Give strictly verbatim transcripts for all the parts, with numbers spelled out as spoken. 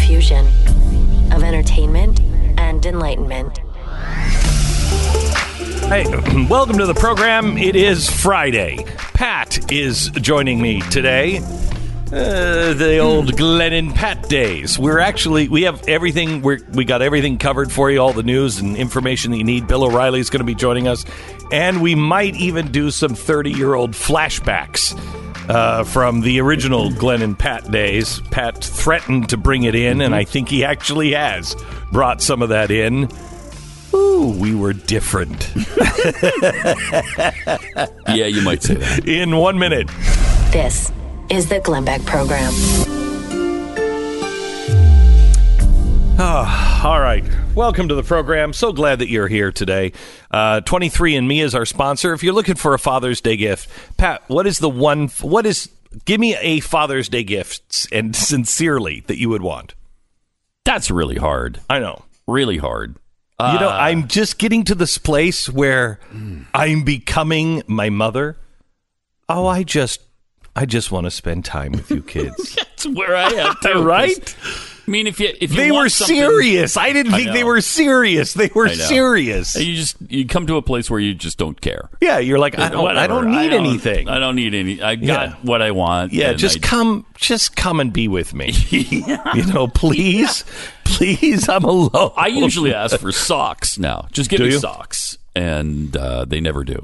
fusion of entertainment and enlightenment. Hey, welcome to the program. It is Friday. Pat is joining me today. Uh, the old Glenn and Pat days. We're actually, we have everything, we're, we got everything covered for you, all the news and information that you need. Bill O'Reilly's going to be joining us. And we might even do some thirty-year-old flashbacks uh, from the original Glenn and Pat days. Pat threatened to bring it in, and I think he actually has brought some of that in. Ooh, we were different. Yeah, you might say that. In one minute. This is the Glenn Beck Program. Oh, all right. Welcome to the program. So glad that you're here today. Uh, twenty-three and me is our sponsor. If you're looking for a Father's Day gift, Pat, what is the one, what is, give me a Father's Day gift, and sincerely, that you would want. That's really hard. I know. Really hard. Uh, you know, I'm just getting to this place where I'm becoming my mother. Oh, I just, I just want to spend time with you kids. That's where I am too. Right? I mean, if you if you they want were serious. I didn't I think know. they were serious. They were I know. serious. You just you come to a place where you just don't care. Yeah, you're like, I don't, Whatever. I don't need I don't, anything. I don't need any. I got Yeah. what I want. Yeah, and just I, come, just come and be with me. Yeah. You know, please, please, I'm alone. I usually ask for socks now. Just give Do me you? socks, and uh, they never do.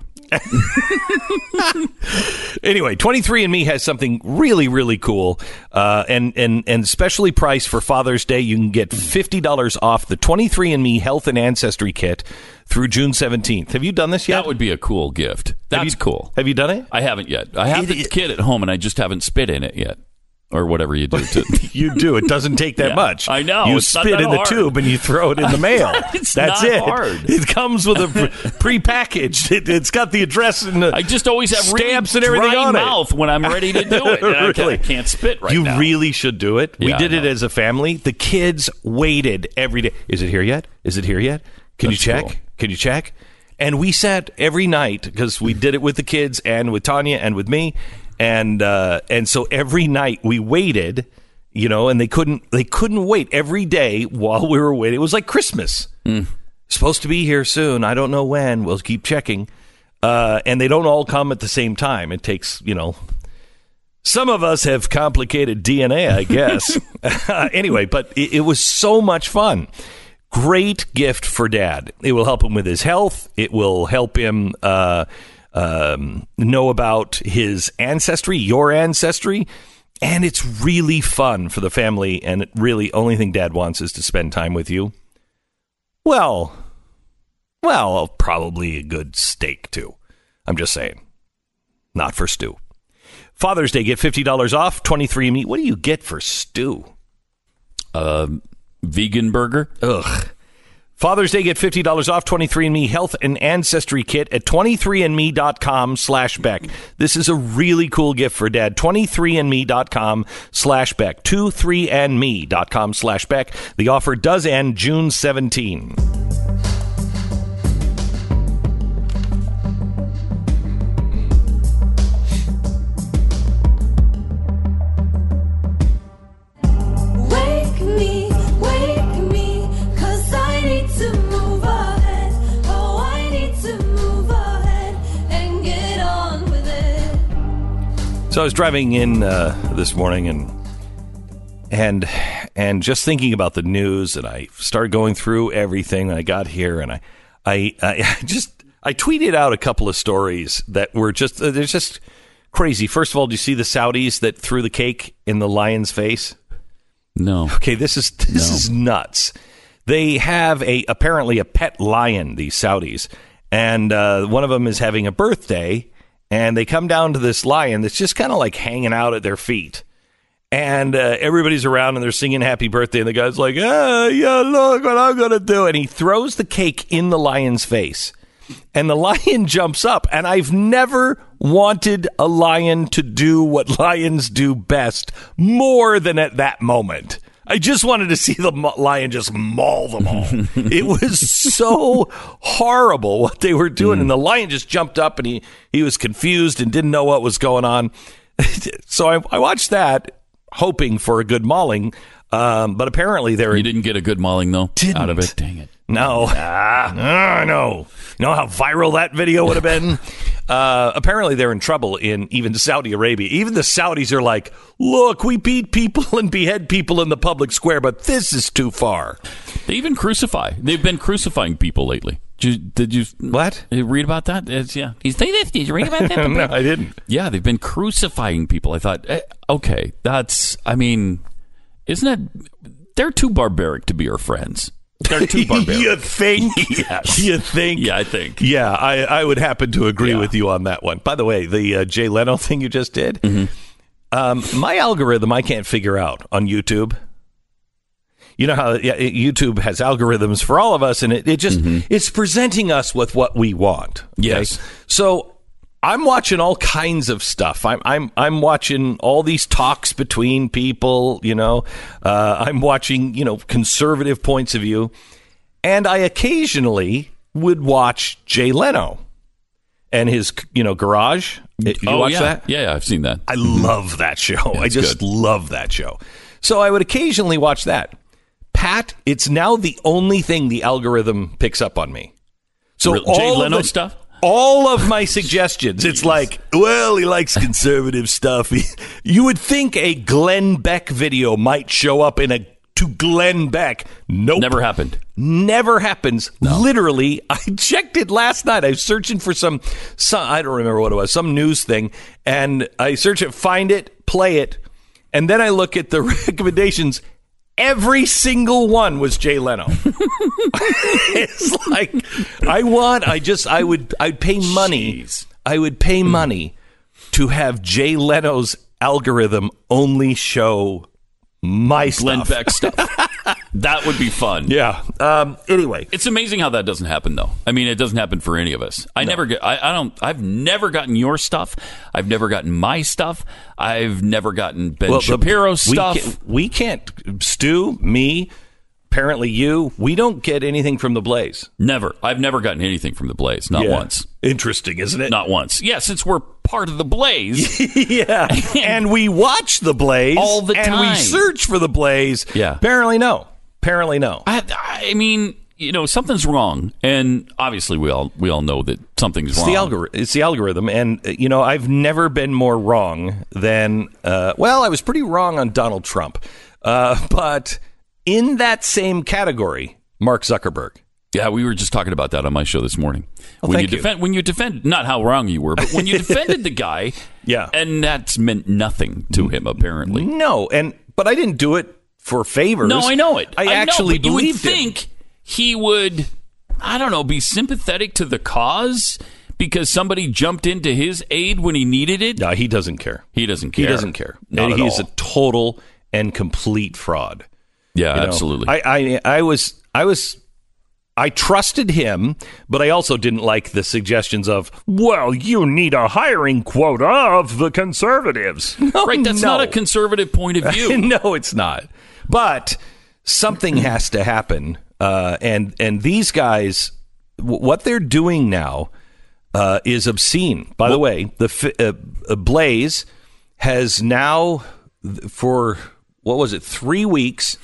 Anyway, twenty-three and me has something really, really cool, uh, and and and specially priced for Father's Day. You can get fifty dollars off the twenty-three and me Health and Ancestry Kit through June seventeenth. Have you done this yet? That would be a cool gift. That's have you, cool. Have you done it? I haven't yet. I have It- the it- kit at home, and I just haven't spit in it yet, or whatever you do to. You do. It doesn't take that Yeah, much. I know. You It's not spit that in the hard. tube and you throw it in the mail. It's That's not it. hard. It comes with a pre- prepackaged. It, it's got the address and the I just always have stamps really and everything dry on mouth when I'm ready to do it. And I, can't, Really? I can't spit right you now. really should do it. we Yeah, did I it know. as a family. The kids waited every day. Is it here yet? Is it here yet? Can That's you check? cool. Can you check? And we sat every night because we did it with the kids and with Tanya and with me, and uh, and so every night we waited. You know, and they couldn't they couldn't wait every day while we were waiting. It was like Christmas. Mm. Supposed to be here soon. I don't know when. We'll keep checking. Uh, and they don't all come at the same time. It takes, you know, some of us have complicated D N A, I guess. Anyway, but it, it was so much fun. Great gift for Dad. It will help him with his health. It will help him uh, um, know about his ancestry, your ancestry. And it's really fun for the family, and it really, only thing Dad wants is to spend time with you. Well, well, probably a good steak, too. I'm just saying. Not for stew. Father's Day, get fifty dollars off, twenty-three and me. What do you get for stew? Um, vegan burger. Ugh. Father's Day, get fifty dollars off twenty-three and me Health and Ancestry Kit at twenty-three and me dot com slash Beck. This is a really cool gift for Dad. twenty-three and me dot com slash Beck. twenty-three and me dot com slash Beck. The offer does end June seventeenth. Wake me, wake me, 'cause I need to move ahead. Oh, I need to move ahead and get on with it. So I was driving in uh, this morning and and and just thinking about the news, and I started going through everything. And I got here, and I I, I just I tweeted out a couple of stories that were just uh, they're just crazy. First of all, do you see the Saudis that threw the cake in the lion's face? No. Okay, this is this No. is nuts. They have a apparently a pet lion, these Saudis, and uh, one of them is having a birthday, and they come down to this lion that's just kind of like hanging out at their feet. And uh, everybody's around and they're singing happy birthday. And the guy's like, ah, yeah, look what I'm going to do. And he throws the cake in the lion's face. And the lion jumps up. And I've never wanted a lion to do what lions do best more than at that moment. I just wanted to see the mo- lion just maul them all. It was so horrible what they were doing. Mm. And the lion just jumped up and he, he was confused and didn't know what was going on. So I, I watched that, hoping for a good mauling. Um, but apparently they're You didn't get a good mauling, though, Didn't. out of it? Dang it. no, ah, no. You know how viral that video would have been? Uh, apparently they're in trouble in even Saudi Arabia. Even the Saudis are like, look, we beat people and behead people in the public square, but this is too far. They even crucify. They've been crucifying people lately. Did you, did you What? you read about that? It's, yeah. You say this? Did you read about that? No, I didn't. Yeah, they've been crucifying people. I thought, eh, okay, that's, I mean, isn't it, they're too barbaric to be our friends. They're too barbaric. You think? Yes. You think? Yeah, I think. Yeah, I, I would happen to agree Yeah. with you on that one. By the way, the uh, Jay Leno thing you just did, Mm-hmm. um, my algorithm I can't figure out on YouTube. You know how yeah, it- YouTube has algorithms for all of us, and it, it just it's presenting us with what we want. okay? Yes. So I'm watching all kinds of stuff. I'm I'm I'm watching all these talks between people. You know, uh, I'm watching you know conservative points of view, and I occasionally would watch Jay Leno and his you know Garage. Did you oh, watch yeah. that? Yeah, yeah, I've seen that. I love that show. I it's just good. love that show. So I would occasionally watch that. Pat, it's now the only thing the algorithm picks up on me. So Real- all Jay of Leno the- stuff? All of my suggestions, it's like, well, he likes conservative stuff. He- you would think a Glenn Beck video might show up in a to Glenn Beck. Nope. Never happened. Never happens. Literally, I checked it last night. I was searching for some, some, I don't remember what it was, some news thing. And I search it, find it, play it. And then I look at the recommendations. Every single one was Jay Leno. It's like, I want, I just, I would, I'd pay money. Jeez. I would pay money to have Jay Leno's algorithm only show my Glenn stuff. Beck stuff. That would be fun. Yeah. Um, anyway. It's amazing how that doesn't happen, though. I mean, it doesn't happen for any of us. I never get. I, I don't. I've never gotten your stuff. I've never gotten my stuff. I've never gotten Ben Well, the- Shapiro's we stuff. Can't, we can't, Stu, me, apparently you, we don't get anything from the Blaze. Never. I've never gotten anything from the Blaze. Not Yeah. once. Interesting, isn't it? Not once. Yeah, since we're part of the Blaze. Yeah. And we watch the Blaze All the and we time. search for the Blaze. Yeah. Apparently no. Apparently no. I, I mean, you know, something's wrong, and obviously we all we all know that something's It's wrong. the algorithm. It's the algorithm, and uh, you know I've never been more wrong than. Uh, well, I was pretty wrong on Donald Trump, uh, but in that same category, Mark Zuckerberg. Yeah, we were just talking about that on my show this morning. Oh, when thank you you. defend, when you defend, not how wrong you were, but when you defended the guy, Yeah. and that's meant nothing to him apparently. No, and but I didn't do it for favors. No, I know it. I, know, actually but you would believed him. think he would, I don't know, be sympathetic to the cause because somebody jumped into his aid when he needed it. No, he doesn't care. He doesn't care. He doesn't care. Not at He's all. a total and complete fraud. Yeah, You know, absolutely. I, I, I was, I was, I trusted him, but I also didn't like the suggestions of, well, you need a hiring quota of the conservatives. No, right, that's no. not a conservative point of view. No, it's not. But something has to happen, uh, and and these guys, w- what they're doing now uh, is obscene. By the way, the fi- uh, uh, Blaze has now, th- for what was it, three weeks,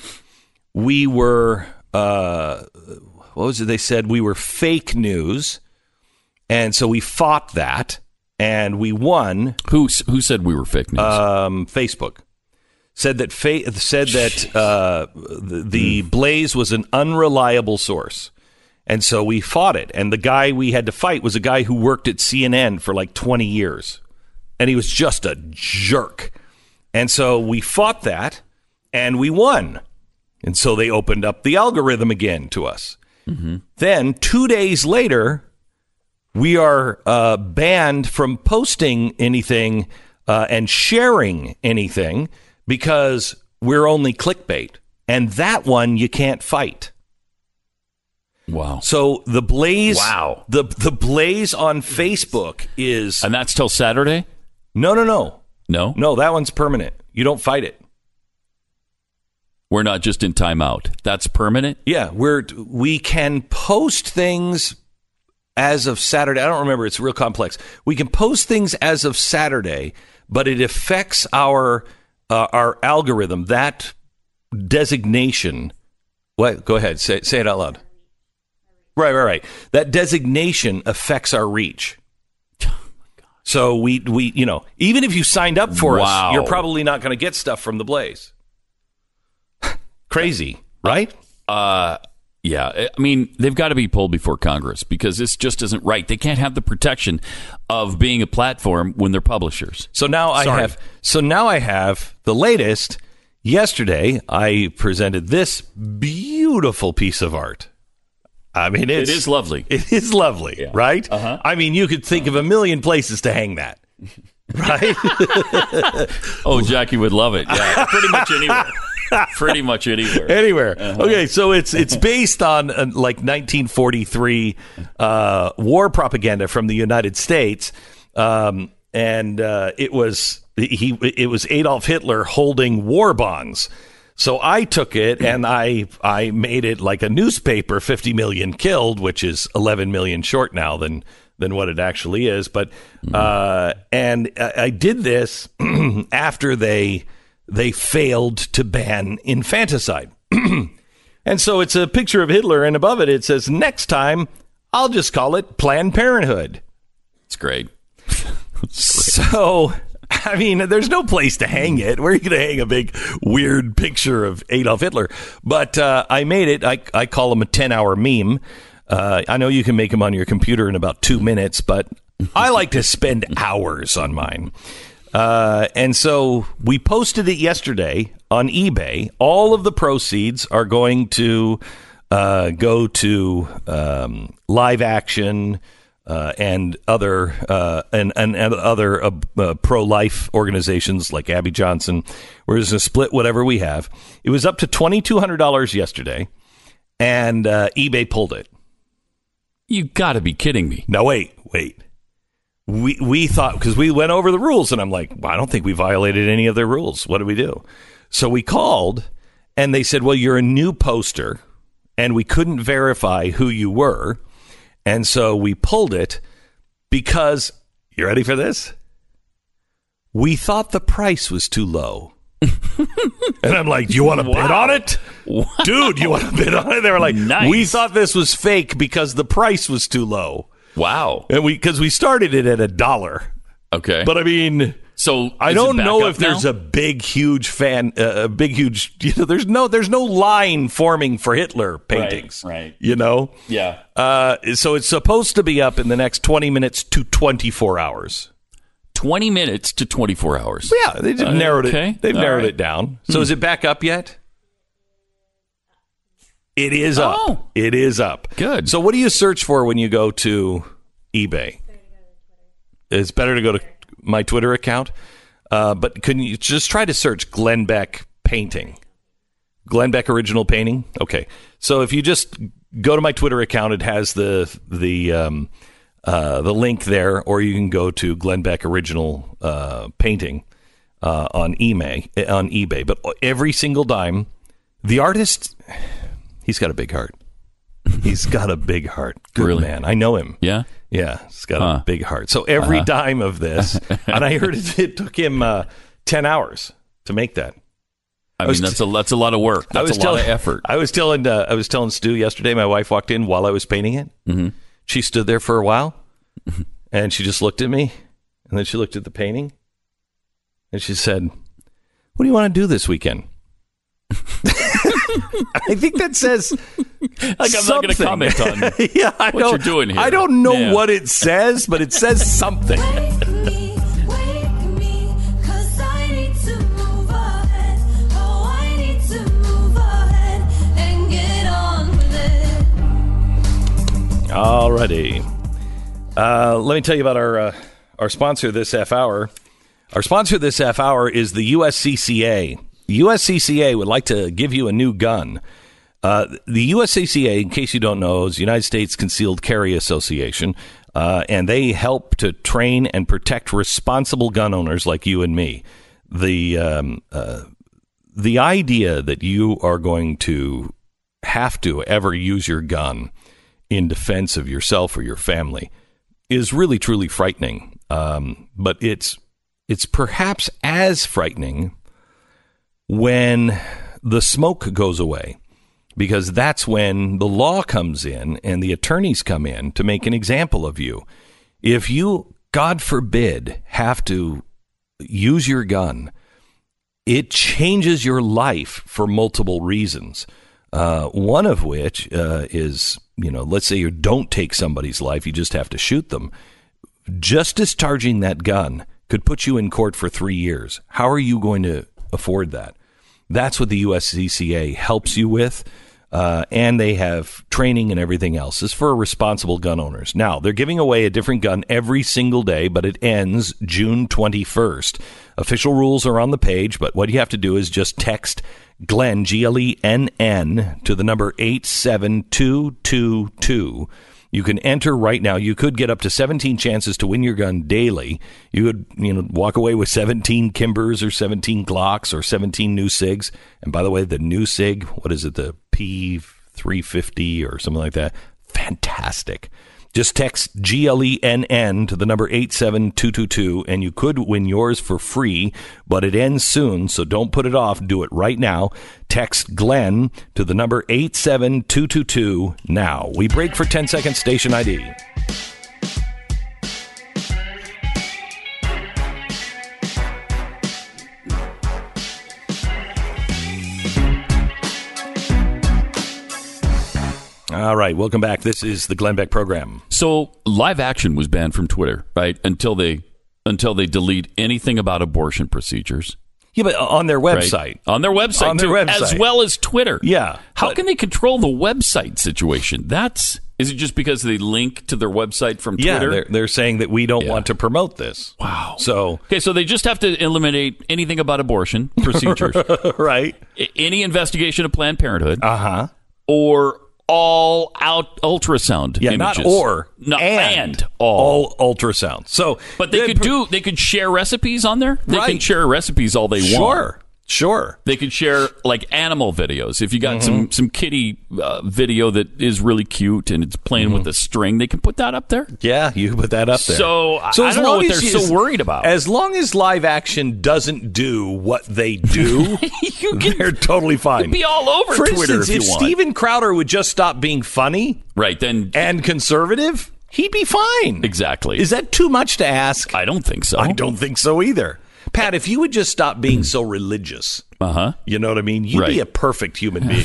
we were. Uh, what was it? They said we were fake news, and so we fought that, and we won. Who who said we were fake news? Um, Facebook said that fa- said that uh, the, the Blaze was an unreliable source, and so we fought it. And the guy we had to fight was a guy who worked at C N N for like twenty years, and he was just a jerk. And so we fought that, and we won. And so they opened up the algorithm again to us. Mm-hmm. Then two days later, we are uh, banned from posting anything uh, and sharing anything because we're only clickbait. And that one you can't fight. Wow. So the Blaze, Wow. the the Blaze on Facebook is And that's till Saturday? no, no, no, No? no. That one's permanent. You don't fight it. We're not just in timeout. That's permanent? Yeah, we're we can post things as of Saturday. I don't remember. It's real complex. We can post things as of Saturday, but it affects our uh, our algorithm. That designation. What? Go ahead. Say say it out loud. Right, right, right. That designation affects our reach. So we we you know, even if you signed up for Wow. us, you're probably not going to get stuff from the Blaze. Crazy, right? Uh, yeah. I mean, they've got to be pulled before Congress because this just isn't right. They can't have the protection of being a platform when they're publishers. So now I Sorry. have so now I have the latest. Yesterday, I presented this beautiful piece of art. I mean, it's, It is lovely. It is lovely, Yeah. right? Uh-huh. I mean, you could think of a million places to hang that, right? Oh, Jackie would love it. Yeah, pretty much anywhere. Pretty much anywhere. Anywhere. Uh-huh. Okay, so it's it's based on uh, like nineteen forty-three uh, war propaganda from the United States, um, and uh, it was he it was Adolf Hitler holding war bonds. So I took it and I I made it like a newspaper, fifty million killed, which is eleven million short now than than what it actually is. But uh, and I, I did this after they they failed to ban infanticide. And so it's a picture of Hitler, and above it it says, "Next time I'll just call it Planned Parenthood." It's great. So, I mean, there's no place to hang it. Where are you going to hang a big, weird picture of Adolf Hitler? But uh, I made it. I, I call him a ten-hour meme. Uh, I know you can make them on your computer in about two minutes, but I like to spend hours on mine. Uh, and so we posted it yesterday on eBay. All of the proceeds are going to uh, go to um, Live Action, Uh, and other uh, and, and and other uh, uh, pro-life organizations like Abby Johnson. We're just going to split whatever we have. It was up to twenty-two hundred dollars yesterday, and uh, eBay pulled it. You got to be kidding me. No, wait, wait. We we thought, because we went over the rules, and I'm like, well, I don't think we violated any of their rules. What do we do? So we called, and they said, well, you're a new poster, and we couldn't verify who you were. And so we pulled it because, you ready for this? We thought the price was too low. And I'm like, do you want to Wow. bid on it? Wow. Dude, you want to bid on it? They were like, Nice. we thought this was fake because the price was too low. Wow. And we, because we started it at a dollar. Okay. But I mean, so I is don't it back know up if there's now? a big, huge fan, uh, a big, huge, you know, there's no, there's no line forming for Hitler paintings. right. You know? Yeah. Uh, so it's supposed to be up in the next twenty minutes to twenty-four hours. twenty minutes to twenty-four hours. Yeah, they just Uh, narrowed okay. it. They've All narrowed right. it down. So is it back up yet? It is up. Oh. It is up. Good. So what do you search for when you go to eBay? It's better to go to my Twitter account. Uh, but can you just try to search Glenn Beck painting? Glenn Beck original painting? Okay. So if you just go to my Twitter account, it has the the um, uh, the link there, or you can go to Glenn Beck original uh, painting uh, on eBay on eBay. But every single dime, the artist, he's got a big heart. He's got a big heart. Good Really? man. I know him. Yeah. Yeah, he's got Huh. a big heart. So every Uh-huh. dime of this, and I heard it, it took him uh, ten hours to make that. I, was mean, that's a that's a lot of work. I That's was a lot telling, of effort. I was telling uh, I was telling Stu yesterday. My wife walked in while I was painting it. Mm-hmm. She stood there for a while, and she just looked at me, and then she looked at the painting, and she said, "What do you want to do this weekend?" I think that says Like I'm not going to something. comment on. yeah, I what don't, you're doing here. I don't know Yeah. what it says, but it says something. Wake me, wake me, 'cause I need to move ahead. Oh, I need to move ahead and get on with it. Alrighty. Uh, let me tell you about our uh, our sponsor this half hour. Our sponsor this half hour is the U S C C A. The U S C C A would like to give you a new gun. Uh, the U S C C A, in case you don't know, is the United States Concealed Carry Association, uh, and they help to train and protect responsible gun owners like you and me. The um, uh, the idea that you are going to have to ever use your gun in defense of yourself or your family is really truly frightening. Um, but it's it's perhaps as frightening when the smoke goes away, because that's when the law comes in and the attorneys come in to make an example of you. If you, God forbid, have to use your gun, it changes your life for multiple reasons. Uh, one of which uh, is, you know, let's say you don't take somebody's life, you just have to shoot them. Just discharging that gun could put you in court for three years. How are you going to afford that? That's what the U S C C A helps you with. Uh, and they have training and everything else. It's for responsible gun owners. Now, they're giving away a different gun every single day, but it ends June twenty-first. Official rules are on the page, but what you have to do is just text Glenn, G L E N N, to the number eight seven two two two. You can enter right now. You could get up to seventeen chances to win your gun daily. You would, you know, walk away with seventeen Kimbers or seventeen Glocks or seventeen new SIGs. And by the way, the new SIG, what is it, the P three fifty or something like that? Fantastic. Just text G L E N N to the number eight seven two two two, and you could win yours for free, but it ends soon, so don't put it off. Do it right now. Text Glenn to the number eight seven two two two now. We break for ten seconds, station I D. All right, welcome back. This is the Glenn Beck program. So live action was banned from Twitter, right? Until they until they delete anything about abortion procedures. Yeah, but on their website. Right? On their website, on their too, website. as well as Twitter. Yeah. How but, can they control the website situation? That's is it just because they link to their website from Twitter? Yeah, they're, they're saying that we don't Yeah. want to promote this. Wow. So okay, so they just have to eliminate anything about abortion procedures, right? any investigation of Planned Parenthood, Uh huh. or all out ultrasound Yeah, images. not or, no, and, and all. all ultrasound. So, But they could do. They could share recipes on there. They can Right. share recipes all they want. Sure, sure. They could share like animal videos. If you got Mm-hmm. some some kitty uh, video that is really cute and it's playing Mm-hmm. with a string, they can put that up there. Yeah, you put that up there. So, I- So I as don't know long what as they're you- so worried about. As long as live action doesn't do what they do, You can- they're totally fine. be all over For Twitter instance, if you if want. Steven Crowder would just stop being funny Right then, and conservative, he'd be fine. exactly. Is that too much to ask? I don't think so. I don't think so either. Pat, if you would just stop being so religious, Uh huh. you know what I mean? You'd Right. be a perfect human being.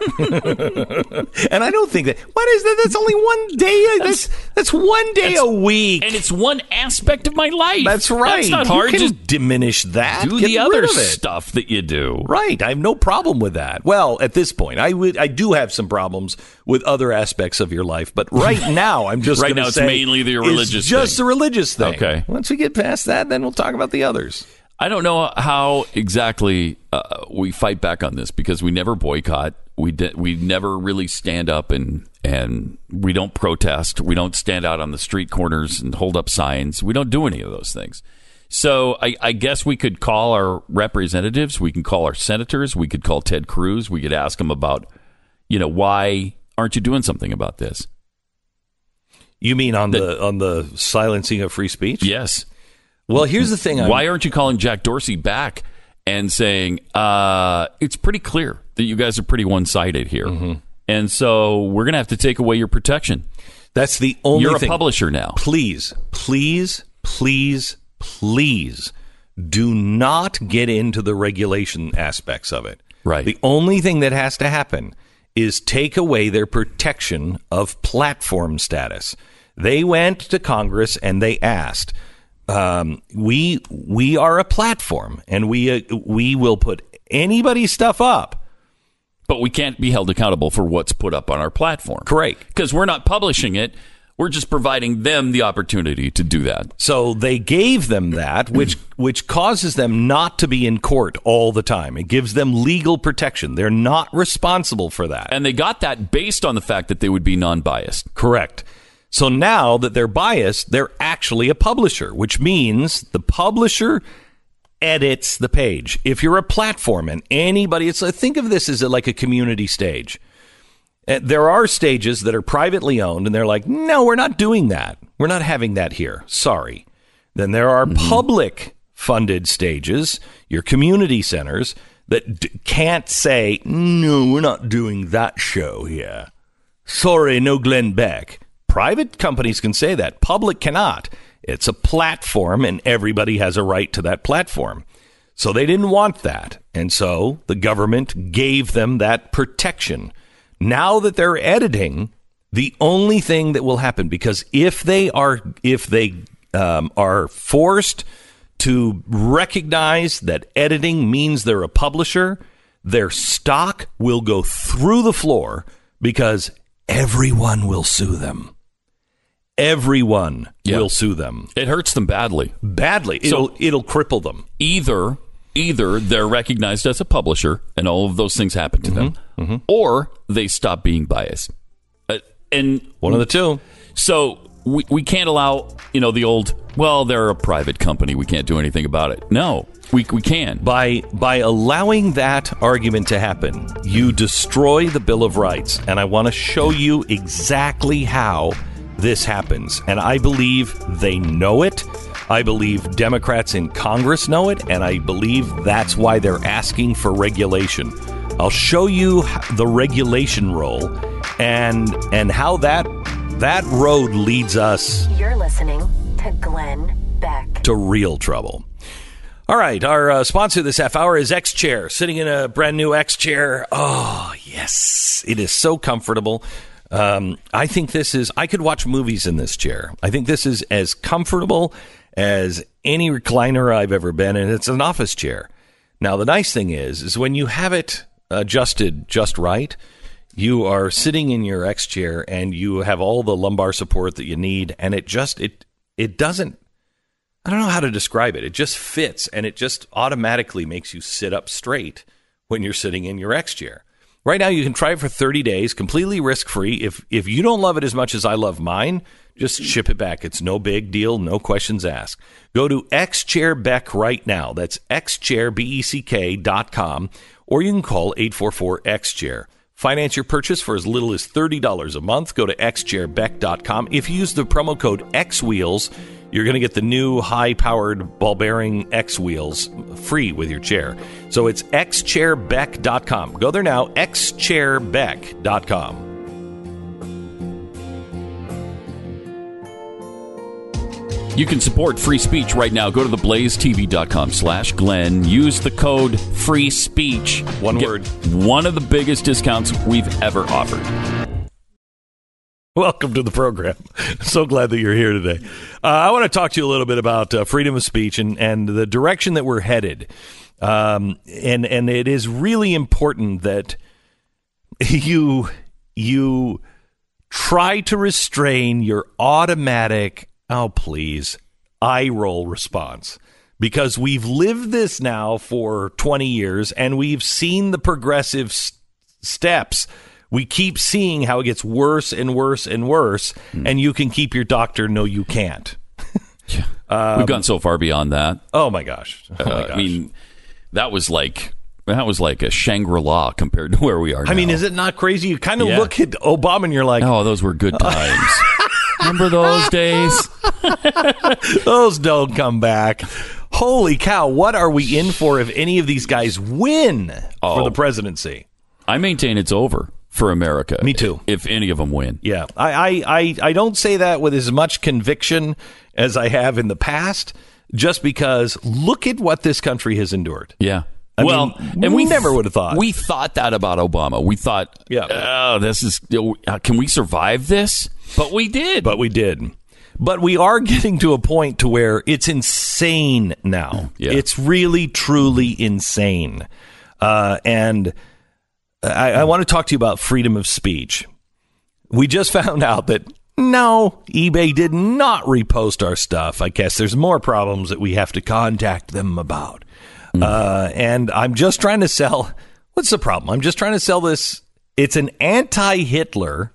And I don't think that. What is that? That's only one day. That's that's one day a week. And it's one aspect of my life. That's right. That's not hard. You can Just diminish that. do Get the rid other of it. stuff that you do. Right. I have no problem with that. Well, at this point, I would. I do have some problems with other aspects of your life, but right now, I'm just Right gonna now it's say mainly the it's religious just thing. the religious thing. Okay. Once we get past that, then we'll talk about the others. I don't know how exactly uh, we fight back on this because we never boycott. We de- we never really stand up and and we don't protest. We don't stand out on the street corners and hold up signs. We don't do any of those things. So I, I guess we could call our representatives. We can call our senators. We could call Ted Cruz. We could ask him about, you know, why aren't you doing something about this? You mean on the on the silencing of free speech? Yes. Well, here's the thing. I'm, Why aren't you calling Jack Dorsey back and saying, uh, it's pretty clear that you guys are pretty one-sided here. Mm-hmm. And so we're going to have to take away your protection. That's the only You're thing. a publisher now. Please, please, please, please do not get into the regulation aspects of it. Right. The only thing that has to happen is take away their protection of platform status. They went to Congress and they asked, um, we we are a platform and we uh, we will put anybody's stuff up. But we can't be held accountable for what's put up on our platform. Correct. Because we're not publishing it. We're just providing them the opportunity to do that. So they gave them that, which which causes them not to be in court all the time. It gives them legal protection. They're not responsible for that. And they got that based on the fact that they would be non-biased. Correct. So now that they're biased, they're actually a publisher, which means the publisher edits the page. If you're a platform and anybody, it's think of this as a, like a community stage. Uh, There are stages that are privately owned, and they're like, no, we're not doing that. We're not having that here. Sorry. Then there are public funded stages, your community centers, that d- can't say, no, we're not doing that show here. Sorry, no Glenn Beck. Private companies can say that. Public cannot. It's a platform, and everybody has a right to that platform. So they didn't want that. And so the government gave them that protection. Now that they're editing, the only thing that will happen, because if they are, if they um, are forced to recognize that editing means they're a publisher, their stock will go through the floor because everyone will sue them. Everyone Yeah. will sue them. It hurts them badly. Badly. It'll, So- it'll cripple them. Either either they're recognized as a publisher and all of those things happen to them, Mm-hmm. or they stop being biased. Uh, and One of the two. So we, we can't allow, you know, the old, well, they're a private company, we can't do anything about it. No, we we can. By by allowing that argument to happen, you destroy the Bill of Rights. And I want to show you exactly how this happens. And I believe they know it. I believe Democrats in Congress know it. And I believe that's why they're asking for regulation. I'll show you the regulation role and and how that that road leads us You're listening to Glenn Beck. to real trouble. All right, our uh, sponsor this half hour is X Chair, sitting in a brand new X Chair. Oh, yes, it is so comfortable. Um, I think this is, I could watch movies in this chair. I think this is as comfortable as any recliner I've ever been in. It's an office chair. Now, the nice thing is, is when you have it adjusted just right, you are sitting in your X Chair and you have all the lumbar support that you need, and it just, it it doesn't, I don't know how to describe it. It just fits, and it just automatically makes you sit up straight when you're sitting in your X Chair. Right now, you can try it for thirty days, completely risk-free. If if you don't love it as much as I love mine, just ship it back. It's no big deal, no questions asked. Go to X Chair Beck right now. That's X Chair, B E C K dot com, or you can call eight four four X Chair. Finance your purchase for as little as thirty dollars a month. Go to X Chair Beck dot com. If you use the promo code X Wheels, you're going to get the new high-powered ball-bearing X Wheels free with your chair. So it's X Chair Beck dot com. Go there now, X Chair Beck dot com. You can support free speech right now. Go to the blaze T V dot com slash Glenn. Use the code free speech. One Get word. One of the biggest discounts we've ever offered. Welcome to the program. So glad that you're here today. Uh, I want to talk to you a little bit about uh, freedom of speech and, and the direction that we're headed. Um, and and it is really important that you you try to restrain your automatic, oh, please, eye roll response. Because we've lived this now for twenty years, and we've seen the progressive s- steps. We keep seeing how it gets worse and worse and worse, mm. and you can keep your doctor. No, you can't. Yeah. Um, We've gone so far beyond that. Oh my gosh! Oh my uh, gosh. I mean, that was like that was like a Shangri-La compared to where we are now. I mean, is it not crazy? You kind of Yeah. look at Obama and you're like, oh, those were good times. Remember those days? those don't come back. Holy cow! What are we in for if any of these guys win Oh. for the presidency? I maintain it's over for America. Me too. If any of them win. Yeah, I, I, I, I don't say that with as much conviction as I have in the past, just because look at what this country has endured. Yeah. I well, mean, and we we never would have thought. We thought that about Obama. We thought, Yeah. oh, this is, can we survive this? But we did. But we did. But we are getting to a point to where it's insane now. Yeah. It's really, truly insane. Uh, and I, I want to talk to you about freedom of speech. We just found out that, no, eBay did not repost our stuff. I guess there's more problems that we have to contact them about. Mm. Uh, and I'm just trying to sell. What's the problem? I'm just trying to sell this. It's an anti-Hitler,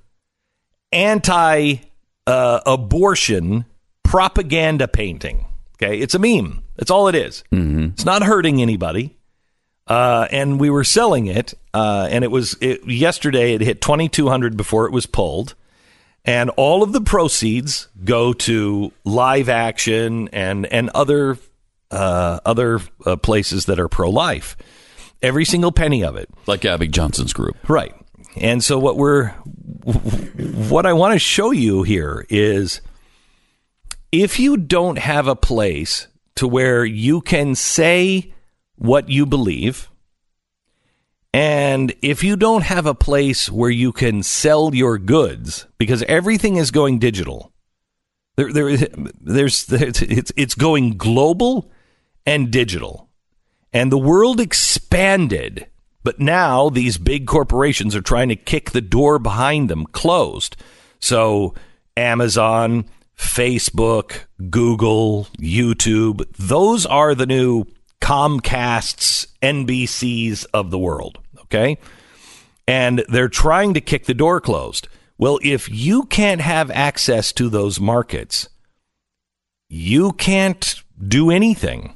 anti-abortion propaganda painting. Okay, it's a meme. That's all it is. Mm-hmm. It's not hurting anybody. Uh, and we were selling it, uh, and it was it, yesterday. It hit twenty-two hundred before it was pulled, and all of the proceeds go to Live Action and and other uh, other uh, places that are pro-life. Every single penny of it. Like Abby Johnson's group. Right. And so what we're what I want to show you here is if you don't have a place to where you can say what you believe, and if you don't have a place where you can sell your goods, because everything is going digital, there, there, there's, there's it's it's going global and digital, and the world expanded. But now these big corporations are trying to kick the door behind them closed. So Amazon, Facebook, Google, YouTube, those are the new Comcasts, N B Cs of the world, okay? And they're trying to kick the door closed. Well, if you can't have access to those markets, you can't do anything.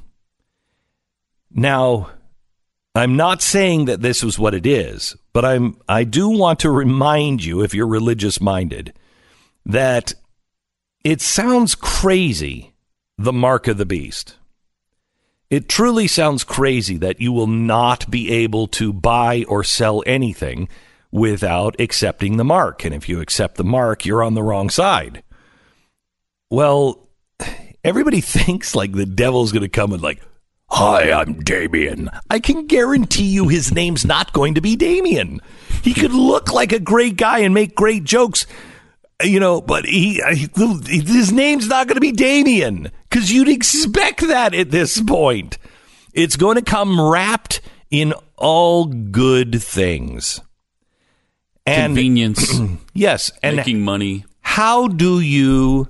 Now, I'm not saying that this is what it is, but I'm I do want to remind you, if you're religious minded, that it sounds crazy, the mark of the beast. It truly sounds crazy that you will not be able to buy or sell anything without accepting the mark. And if you accept the mark, you're on the wrong side. Well, everybody thinks like the devil's going to come and like, hi, I'm Damien. I can guarantee you his name's not going to be Damien. He could look like a great guy and make great jokes, you know, but he, he his name's not going to be Damien because you'd expect that at this point. It's going to come wrapped in all good things. And convenience. Yes. And making money. How do you,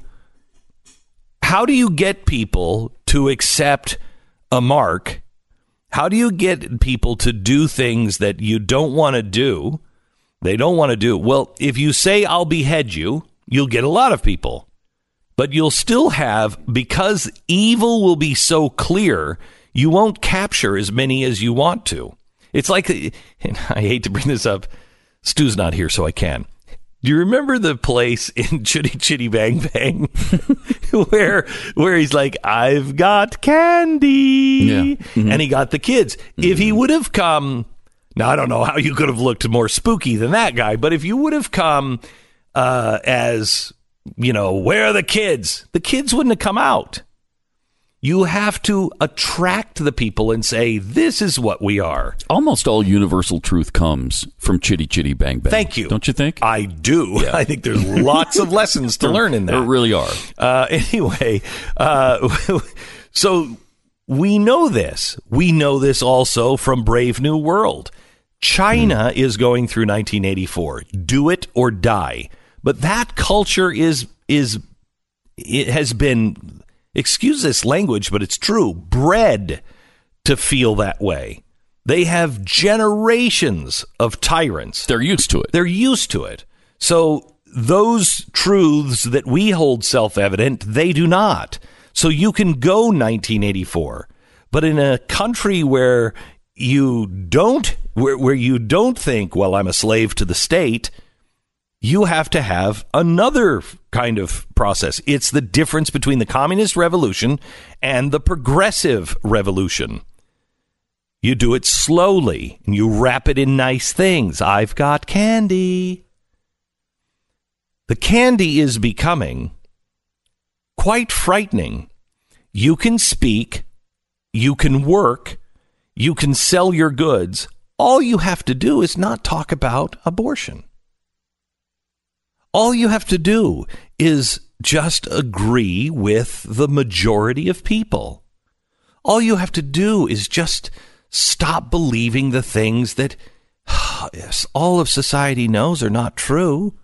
how do you get people to accept a mark? How do you get people to do things that you don't want to do? They don't want to do. Well, if you say I'll behead you, you'll get a lot of people. But you'll still have, because evil will be so clear, you won't capture as many as you want to. It's like, and I hate to bring this up, Stu's not here, so I can. Do you remember the place in Chitty Chitty Bang Bang where where he's like, I've got candy, yeah. mm-hmm. and he got the kids. Mm-hmm. If he would have come, now I don't know how you could have looked more spooky than that guy, but if you would have come uh, as, you know, where are the kids? The kids wouldn't have come out. You have to attract the people and say, this is what we are. Almost all universal truth comes from Chitty Chitty Bang Bang. Thank you. Don't you think? I do. Yeah. I think there's lots of lessons to learn in that. There really are. Uh, anyway, uh, so we know this. We know this also from Brave New World. China mm. is going through nineteen eighty-four. Do it or die. But that culture is is it has been, excuse this language, but it's true, bred to feel that way. They have generations of tyrants. They're used to it. They're used to it. So those truths that we hold self-evident, they do not. So you can go nineteen eighty-four, but in a country where you don't, where, where you don't think, well, I'm a slave to the state, you have to have another kind of process. It's the difference between the communist revolution and the progressive revolution. You do it slowly, and you wrap it in nice things. I've got candy. The candy is becoming quite frightening. You can speak, you can work, you can sell your goods. All you have to do is not talk about abortion. All you have to do is just agree with the majority of people. All you have to do is just stop believing the things that all of society knows are not true.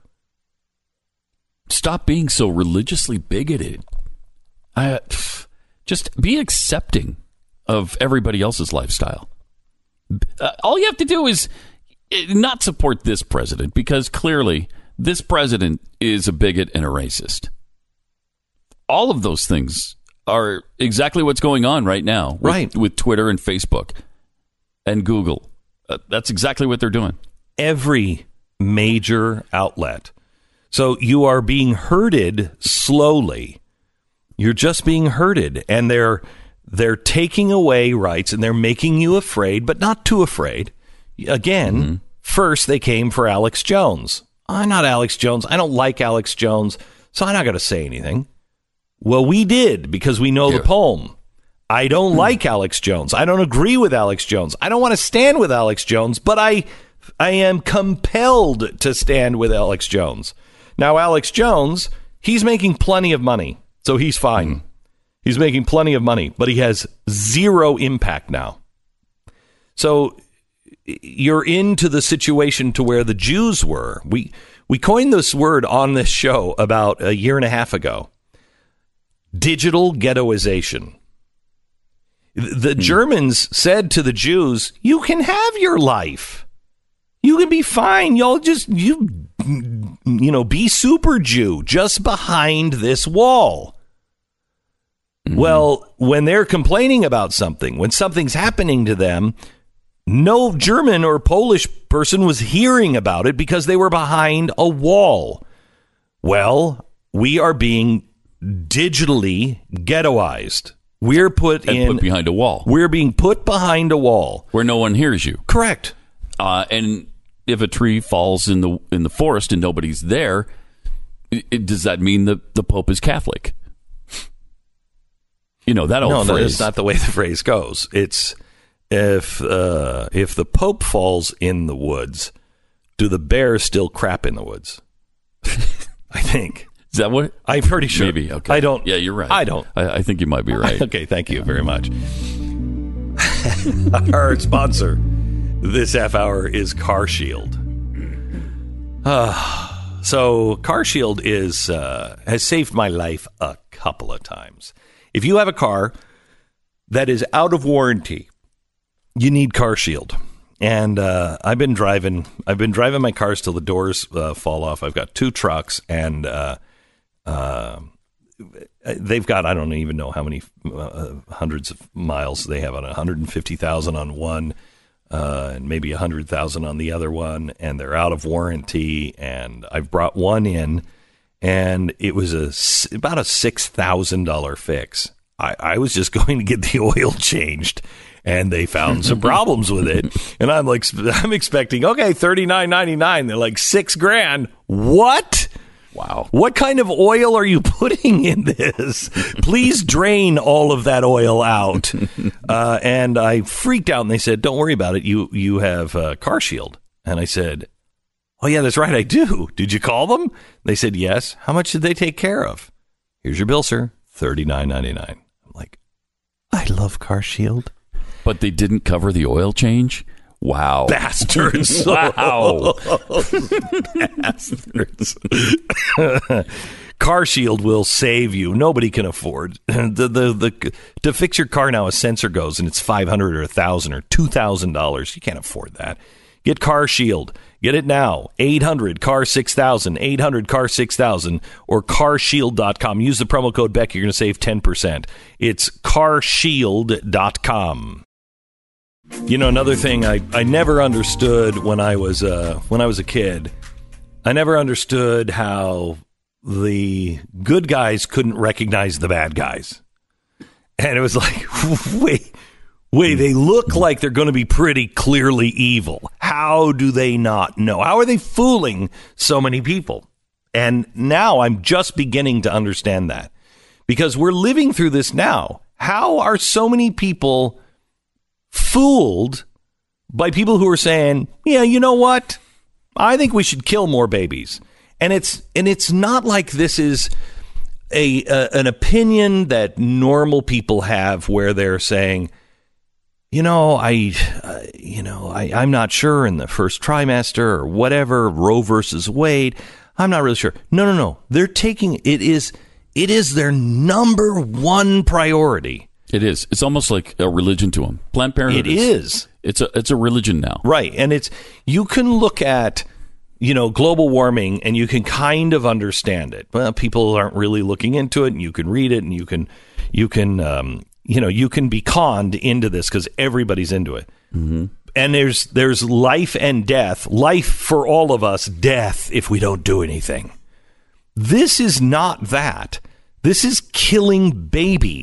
Stop being so religiously bigoted. I, just be accepting of everybody else's lifestyle. Uh, all you have to do is not support this president, because clearly this president is a bigot and a racist. All of those things are exactly what's going on right now with, right. with Twitter and Facebook and Google. Uh, that's exactly what they're doing. Every major outlet. So you are being herded slowly. You're just being herded, and they're They're taking away rights and they're making you afraid, but not too afraid. Again, mm-hmm. First they came for Alex Jones. I'm not Alex Jones. I don't like Alex Jones, so I'm not going to say anything. Well, we did because we know yeah. the poem. I don't like Alex Jones. I don't agree with Alex Jones. I don't want to stand with Alex Jones, but I I am compelled to stand with Alex Jones. Now, Alex Jones, he's making plenty of money, so he's fine. Mm. He's making plenty of money, but he has zero impact now. So you're into the situation to where the Jews were. We we coined this word on this show about a year and a half ago. Digital ghettoization. The hmm. Germans said to the Jews, you can have your life. You can be fine. Y'all just, you, you know, be super Jew just behind this wall. Mm-hmm. Well, when they're complaining about something, when something's happening to them, no German or Polish person was hearing about it because they were behind a wall. Well, we are being digitally ghettoized. We're put and in put behind a wall. We're being put behind a wall where no one hears you. Correct. Uh, and if a tree falls in the in the forest and nobody's there, it, does that mean that the Pope is Catholic? You know that old no, phrase. No, that's not the way the phrase goes. It's if uh, if the Pope falls in the woods, do the bears still crap in the woods? I think. Is that what? I'm pretty sure. Maybe. Okay. I don't. Yeah, you're right. I don't. I, I think you might be right. Okay. Thank you very much. Our sponsor this half hour is Car Shield. Uh, so Car Shield is uh, has saved my life a couple of times. If you have a car that is out of warranty, you need Car Shield. And uh, I've been driving. I've been driving my cars till the doors uh, fall off. I've got two trucks, and uh, uh, they've got I don't even know how many uh, hundreds of miles they have on one hundred fifty thousand on one, uh, and maybe one hundred thousand on the other one, and they're out of warranty. And I've brought one in, and it was a about a six thousand dollar fix. I, I was just going to get the oil changed. And they found some problems with it. And I'm like, I'm expecting, okay, thirty-nine ninety-nine. They're like six grand. What? Wow. What kind of oil are you putting in this? Please drain all of that oil out. Uh, and I freaked out and they said, don't worry about it. You, you have uh, Car Shield. And I said, oh, yeah, that's right. I do. Did you call them? They said, yes. How much did they take care of? Here's your bill, sir. thirty-nine ninety-nine. I'm like, I love Car Shield. But they didn't cover the oil change? Wow. Bastards. Wow. Bastards. Car Shield will save you. Nobody can afford. The, the, the, to fix your car now, a sensor goes and it's five hundred dollars or one thousand dollars or two thousand dollars. You can't afford that. Get Car Shield. Get it now. eight hundred C A R six thousand, eight hundred C A R six thousand, or car shield dot com. Use the promo code Beck. You're going to save ten percent. It's car shield dot com. You know, another thing I, I never understood when I was uh, when I was a kid, I never understood how the good guys couldn't recognize the bad guys. And it was like, wait, wait, they look like they're going to be pretty clearly evil. How do they not know? How are they fooling so many people? And now I'm just beginning to understand that because we're living through this now. How are so many people fooled by people who are saying, yeah, you know what? I think we should kill more babies. And it's and it's not like this is a uh, an opinion that normal people have where they're saying, you know, I, uh, you know, I, I'm not sure in the first trimester or whatever, Roe versus Wade. I'm not really sure. No, no, no. They're taking it is it is their number one priority. It is. It's almost like a religion to them. Planned Parenthood. It is. It's a it's a religion now. Right. And it's you can look at, you know, global warming and you can kind of understand it. Well, people aren't really looking into it and you can read it and you can you can um, you know, you can be conned into this because everybody's into it. Mm-hmm. And there's there's life and death, life for all of us, death if we don't do anything. This is not that. This is killing babies.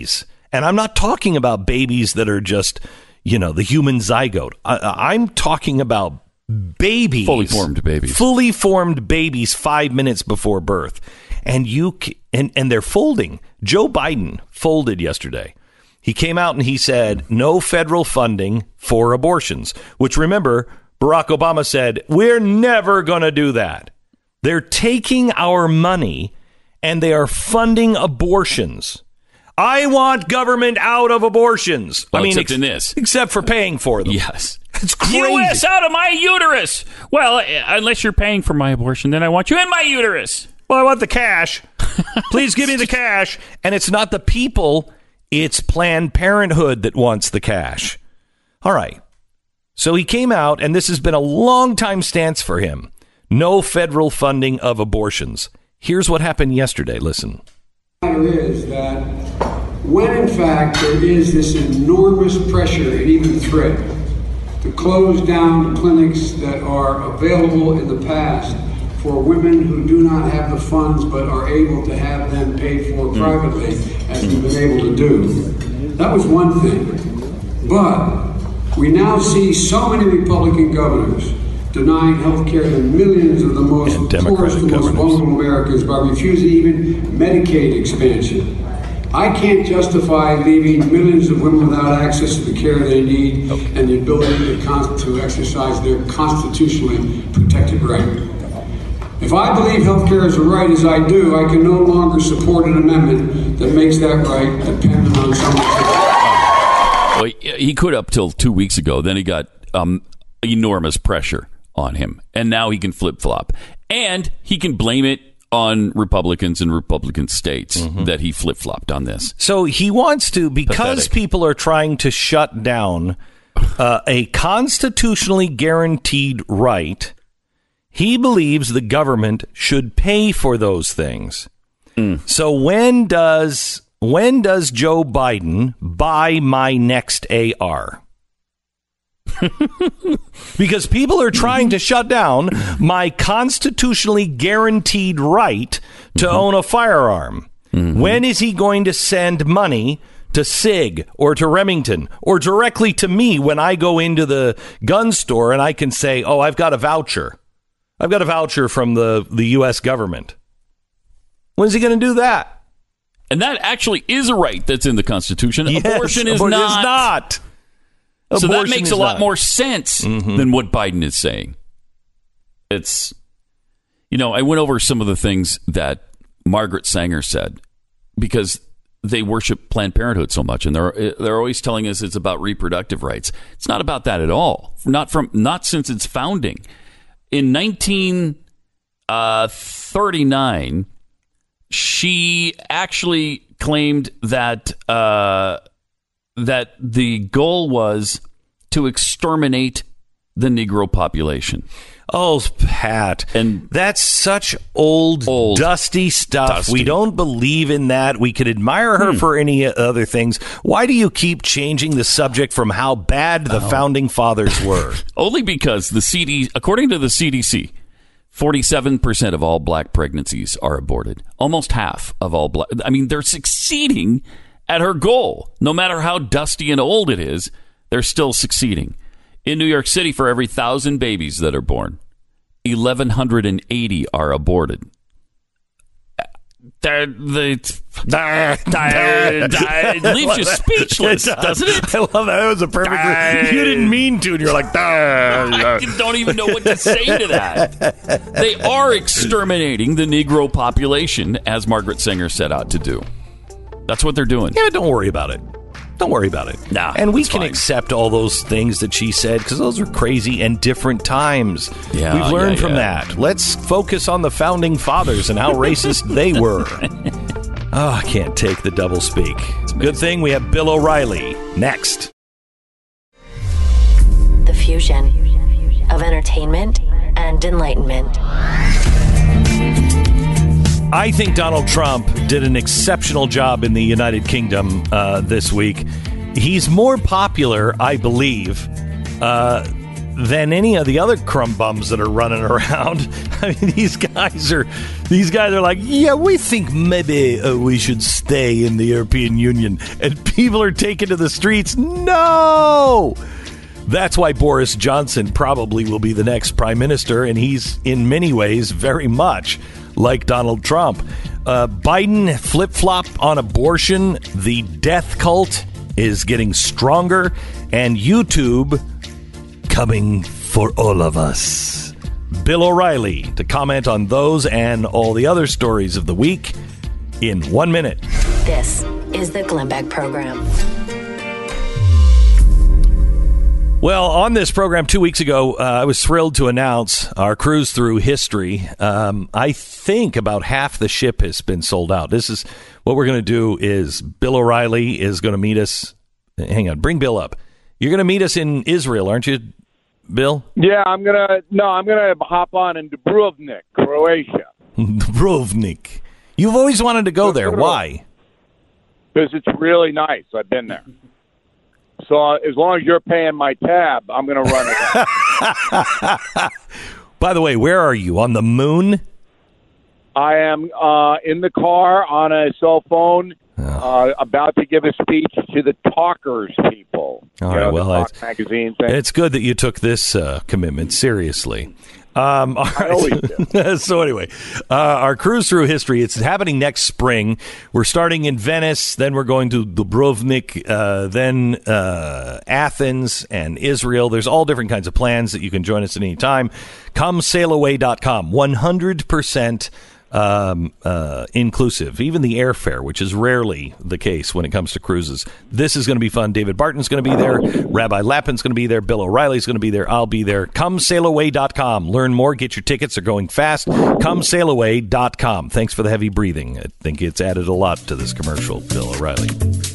And I'm not talking about babies that are just, you know, the human zygote. I, I'm talking about babies. Fully formed babies. Fully formed babies five minutes before birth. And you and, and they're folding. Joe Biden folded yesterday. He came out and he said, no federal funding for abortions, which, remember, Barack Obama said, we're never going to do that. They're taking our money and they are funding abortions. I want government out of abortions. Well, I mean, except ex- in this. Except for paying for them. Yes. It's crazy. U S out of my uterus. Well, uh, unless you're paying for my abortion, then I want you in my uterus. Well, I want the cash. Please give me the cash. And it's not the people. It's Planned Parenthood that wants the cash. All right. So he came out, and this has been a long time stance for him. No federal funding of abortions. Here's what happened yesterday. Listen. The matter is that when in fact there is this enormous pressure and even threat to close down clinics that are available in the past for women who do not have the funds but are able to have them paid for privately, as we've been able to do, that was one thing. But we now see so many Republican governors denying health care to millions of the most poorest and most vulnerable Americans by refusing even Medicaid expansion. I can't justify leaving millions of women without access to the care they need and the ability to, con- to exercise their constitutionally protected right. If I believe health care is a right as I do, I can no longer support an amendment that makes that right dependent on someone else. Well, he could up till two weeks ago. Then he got um, enormous pressure on him. And now he can flip-flop. And he can blame it on Republicans and Republican states mm-hmm. that he flip-flopped on this. So he wants to, because Pathetic. people are trying to shut down uh, a constitutionally guaranteed right, he believes the government should pay for those things. Mm. So when does when does Joe Biden buy my next A R? Because people are trying to shut down my constitutionally guaranteed right to mm-hmm. own a firearm. Mm-hmm. When is he going to send money to SIG or to Remington or directly to me when I go into the gun store and I can say, oh, I've got a voucher. I've got a voucher from the, the U S government. When is he going to do that? And that actually is a right that's in the Constitution. Yes, abortion is abortion not. Is not. So Abortion that makes a lot not. more sense mm-hmm. than what Biden is saying. It's, you know, I went over some of the things that Margaret Sanger said because they worship Planned Parenthood so much, and they're they're always telling us it's about reproductive rights. It's not about that at all. Not from not since its founding. In nineteen thirty-nine, she actually claimed that. Uh, that the goal was to exterminate the Negro population. Oh, Pat. And that's such old, old dusty stuff. dusty. We don't believe in that. We could admire her hmm. for any other things. Why do you keep changing the subject from how bad the oh. founding fathers were? Only because the C D, according to the C D C, forty-seven percent of all black pregnancies are aborted. Almost half of all black. I mean, they're succeeding at her goal. No matter how dusty and old it is, they're still succeeding. In New York City, for every thousand babies that are born, eleven eighty are aborted. They're, they, it leaves you speechless, doesn't it? I love that. That was a perfect. You didn't mean to, and you're like, I don't even know what to say to that. They are exterminating the Negro population, as Margaret Sanger set out to do. That's what they're doing. Yeah, don't worry about it. Don't worry about it. Nah, and we can fine. accept all those things that she said because those are crazy and different times. Yeah, We've learned yeah, from yeah. that. Let's focus on the founding fathers and how racist they were. Oh, I can't take the double speak. Good thing we have Bill O'Reilly next. The fusion of entertainment and enlightenment. I think Donald Trump did an exceptional job in the United Kingdom uh, this week. He's more popular, I believe, uh, than any of the other crumb bums that are running around. I mean, these guys are these guys are like, yeah, we think maybe uh, we should stay in the European Union, and people are taken to the streets. No. That's why Boris Johnson probably will be the next prime minister, and he's in many ways very much like Donald Trump. Uh, Biden flip-flop on abortion. The death cult is getting stronger, and YouTube coming for all of us. Bill O'Reilly to comment on those and all the other stories of the week in one minute. This is the Glenn Beck Program. Well, on this program two weeks ago, uh, I was thrilled to announce our cruise through history. Um, I think about half the ship has been sold out. This is what we're going to do is Bill O'Reilly is going to meet us. Hang on, bring Bill up. You're going to meet us in Israel, aren't you, Bill? Yeah, I'm going to, no, I'm going to hop on in Dubrovnik, Croatia. Dubrovnik. You've always wanted to go there. Why? Because it's really nice. I've been there. So uh, as long as you're paying my tab, I'm going to run it. By the way, where are you? On the moon? I am uh, in the car on a cell phone, uh, about to give a speech to the Talkers people. All you right, know, well, the it's, Talk magazine thing. It's good that you took this uh, commitment seriously. Um, all I always right. do. So anyway, uh, our cruise through history, it's happening next spring. We're starting in Venice, then we're going to Dubrovnik, uh, then uh, Athens and Israel. There's all different kinds of plans that you can join us at any time. come sail away dot com, one hundred percent um, uh, inclusive, even the airfare, which is rarely the case when it comes to cruises. This is going to be fun. David Barton's going to be there. Rabbi Lappin's going to be there. Bill O'Reilly's going to be there. I'll be there. come sail away dot com. Learn more. Get your tickets. They're going fast. come sail away dot com. Thanks for the heavy breathing. I think it's added a lot to this commercial, Bill O'Reilly.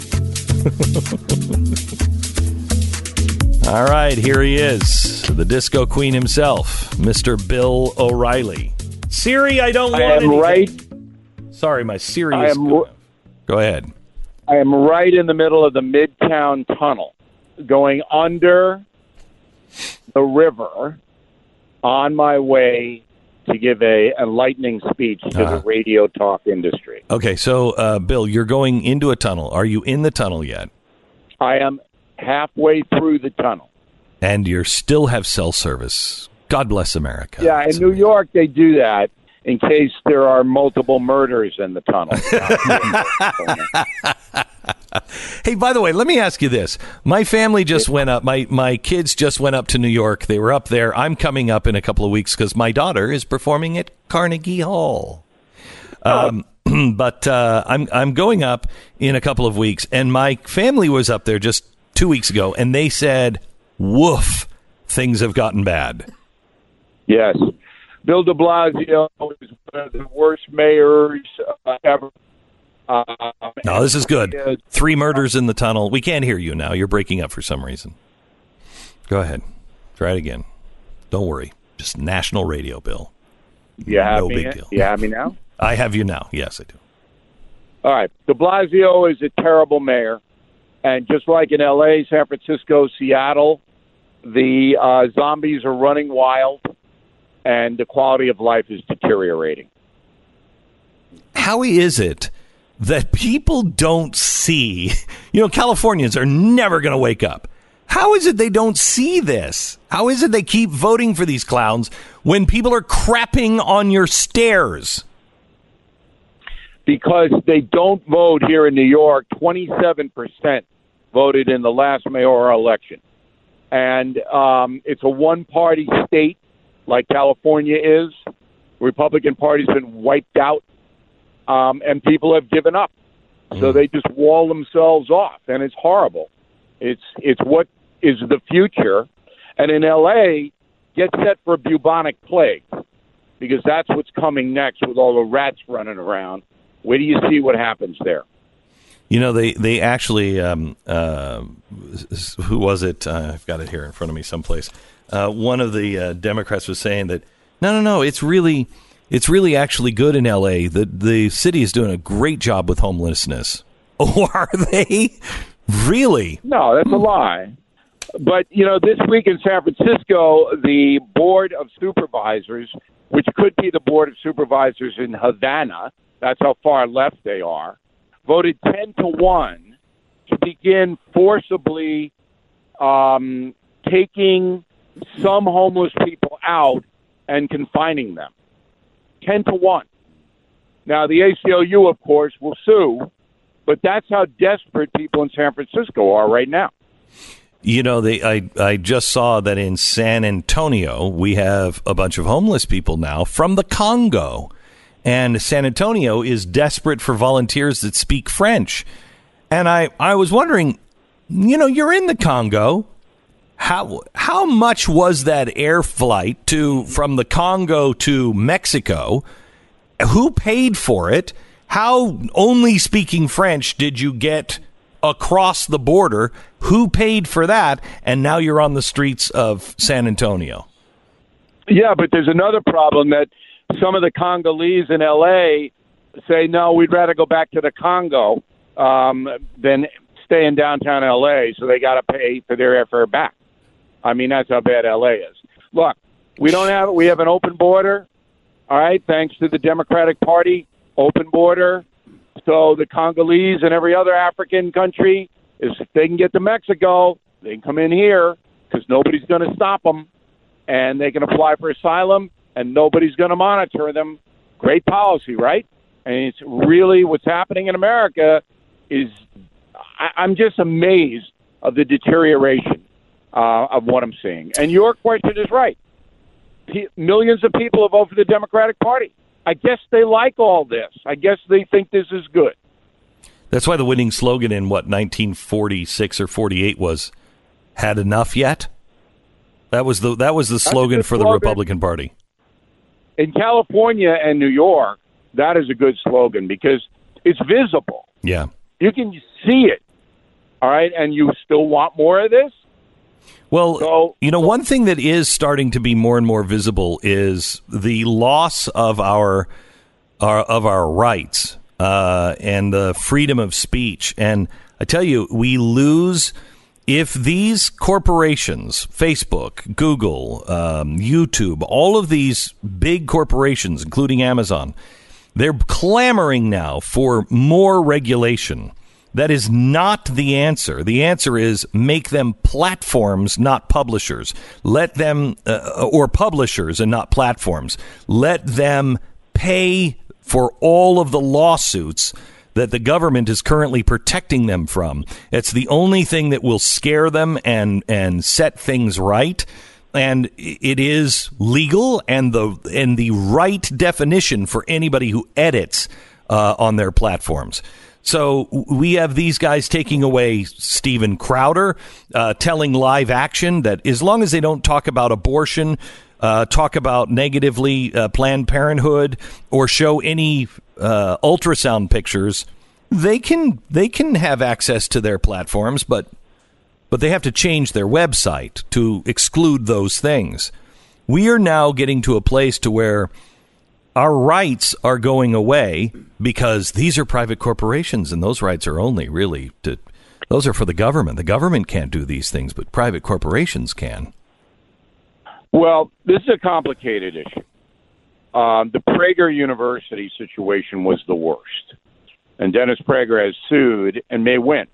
All right, here he is, the disco queen himself, Mister Bill O'Reilly. Siri, I don't want I am anything. right. Sorry, my Siri I is... am, Go ahead. I am right in the middle of the Midtown Tunnel, going under the river on my way to give a enlightening speech to Uh-huh. the radio talk industry. Okay, so, uh, Bill, you're going into a tunnel. Are you in the tunnel yet? I am halfway through the tunnel. And you still have cell service. God bless America. Yeah, in It's New amazing. York, they do that in case there are multiple murders in the tunnel. Hey, by the way, let me ask you this. My family just went up. My, my kids just went up to New York. They were up there. I'm coming up in a couple of weeks because my daughter is performing at Carnegie Hall. Um, but uh, I'm I'm going up in a couple of weeks, and my family was up there just two weeks ago, and they said, "Woof, things have gotten bad." Yes. Bill de Blasio is one of the worst mayors uh, ever. Um, No, this is good. Three murders in the tunnel. We can't hear you now. You're breaking up for some reason. Go ahead. Try it again. Don't worry. Just national radio, Bill. You have No me, big deal. You have me now? I have you now. Yes, I do. All right. De Blasio is a terrible mayor. And just like in L A, San Francisco, Seattle, the uh, zombies are running wild, and the quality of life is deteriorating. How is it that people don't see, you know, Californians are never going to wake up. How is it they don't see this? How is it they keep voting for these clowns when people are crapping on your stairs? Because they don't vote here in New York. twenty-seven percent voted in the last mayoral election. And um, it's a one-party state like California is. The Republican Party's been wiped out, um, and people have given up. So they just wall themselves off, and it's horrible. It's it's what is the future. And in L A, get set for bubonic plague, because that's what's coming next with all the rats running around. Where do you see what happens there? You know, they, they actually, um, uh, who was it? Uh, I've got it here in front of me someplace. Uh, one of the uh, Democrats was saying that, no, no, no, it's really, it's really actually good in L A. The, the city is doing a great job with homelessness. Oh, are they? Really? No, that's a lie. But, you know, this week in San Francisco, the Board of Supervisors, which could be the Board of Supervisors in Havana, that's how far left they are, voted ten to one to begin forcibly um, taking some homeless people out and confining them. ten to one. Now, the A C L U, of course, will sue, but that's how desperate people in San Francisco are right now. You know, they, I, I just saw that in San Antonio, we have a bunch of homeless people now from the Congo. And San Antonio is desperate for volunteers that speak French. And I, I was wondering, you know, you're in the Congo. How how much was that air flight to from the Congo to Mexico? Who paid for it? How, only speaking French, did you get across the border? Who paid for that? And now you're on the streets of San Antonio. Yeah, but there's another problem that some of the Congolese in L A say, no, we'd rather go back to the Congo um, than stay in downtown L A, so they got to pay for their airfare back. I mean, that's how bad L A is. Look, we don't have we have an open border, all right, thanks to the Democratic Party, open border. So the Congolese and every other African country, if they can get to Mexico, they can come in here because nobody's going to stop them, and they can apply for asylum, and nobody's going to monitor them. Great policy, right? And it's really what's happening in America is I, I'm just amazed of the deterioration uh, of what I'm seeing. And your question is right. P- millions of people have voted for the Democratic Party. I guess they like all this. I guess they think this is good. That's why the winning slogan in, what, nineteen forty-six or forty-eight was, "Had enough yet?" That was the that was the slogan for the slogan. Republican Party. In California and New York, that is a good slogan because it's visible. Yeah. You can see it, all right, and you still want more of this? Well, So- you know, one thing that is starting to be more and more visible is the loss of our, our of our rights uh, and the freedom of speech. And I tell you, we lose if these corporations, Facebook, Google, um, YouTube, all of these big corporations, including Amazon, they're clamoring now for more regulation. That is not the answer. The answer is make them platforms, not publishers. Let them, uh, or publishers and not platforms. Let them pay for all of the lawsuits that the government is currently protecting them from. It's the only thing that will scare them and, and set things right. And it is legal and the and the right definition for anybody who edits uh, on their platforms. So we have these guys taking away Steven Crowder, uh, telling Live Action that as long as they don't talk about abortion, uh, talk about negatively uh, Planned Parenthood, or show any uh, ultrasound pictures, they can they can have access to their platforms, but but they have to change their website to exclude those things. We are now getting to a place to where our rights are going away because these are private corporations, and those rights are only really to, those are for the government. The government can't do these things, but private corporations can. Well, this is a complicated issue. Um, the Prager University situation was the worst. And Dennis Prager has sued and may win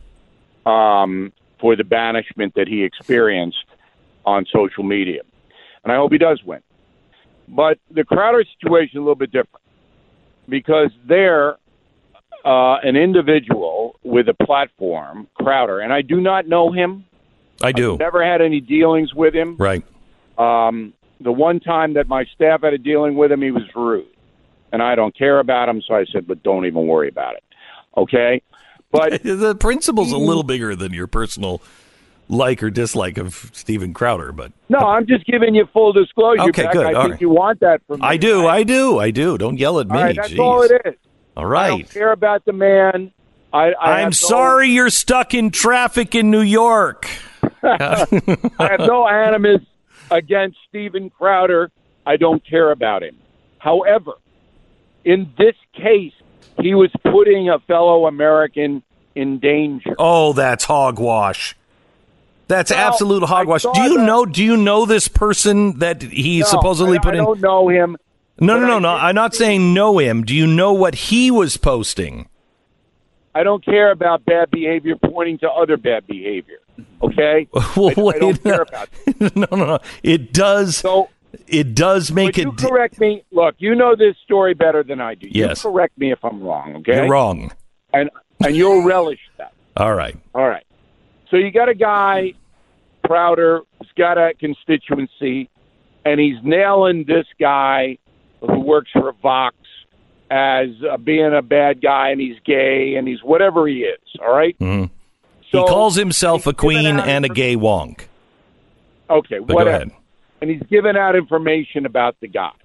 um, for the banishment that he experienced on social media. And I hope he does win. But the Crowder situation is a little bit different because they're uh, an individual with a platform, Crowder, and I do not know him. I do. I've never had any dealings with him. Right. Um, the one time that my staff had a dealing with him, he was rude. And I don't care about him, so I said, but don't even worry about it. Okay? But the principle's a little bigger than your personal like or dislike of Steven Crowder, but no, I'm just giving you full disclosure. Okay, Beck. good. I All think right. you want that from me. I do, right? I do, I do. Don't yell at me. All right, that's Jeez. all it is. All I right. don't care about the man. I, I I'm have no- sorry you're stuck in traffic in New York. I have no animus against Steven Crowder. I don't care about him. However, in this case, he was putting a fellow American in danger. Oh, that's hogwash. That's Well, absolute I hogwash. saw Do you that- know? Do you know this person that he No, supposedly I, put I in? don't know him. No, no, but no, I no. did I'm not see- saying know him. Do you know what he was posting? I don't care about bad behavior pointing to other bad behavior. Okay? Well, I, I wait, don't no. care about that. no, no, no. It does. So, It does make but you it. correct me. Look, you know this story better than I do. Yes. You correct me if I'm wrong, okay? You're wrong. And, and you'll relish that. All right. All right. So you got a guy, Crowder, who's got a constituency, and he's nailing this guy who works for Vox as uh, being a bad guy, and he's gay, and he's whatever he is, all right? Mhm. So he calls himself a he's giving queen out and a infor- gay wonk. Okay, But go whatever. ahead. And he's giving out information about the guy.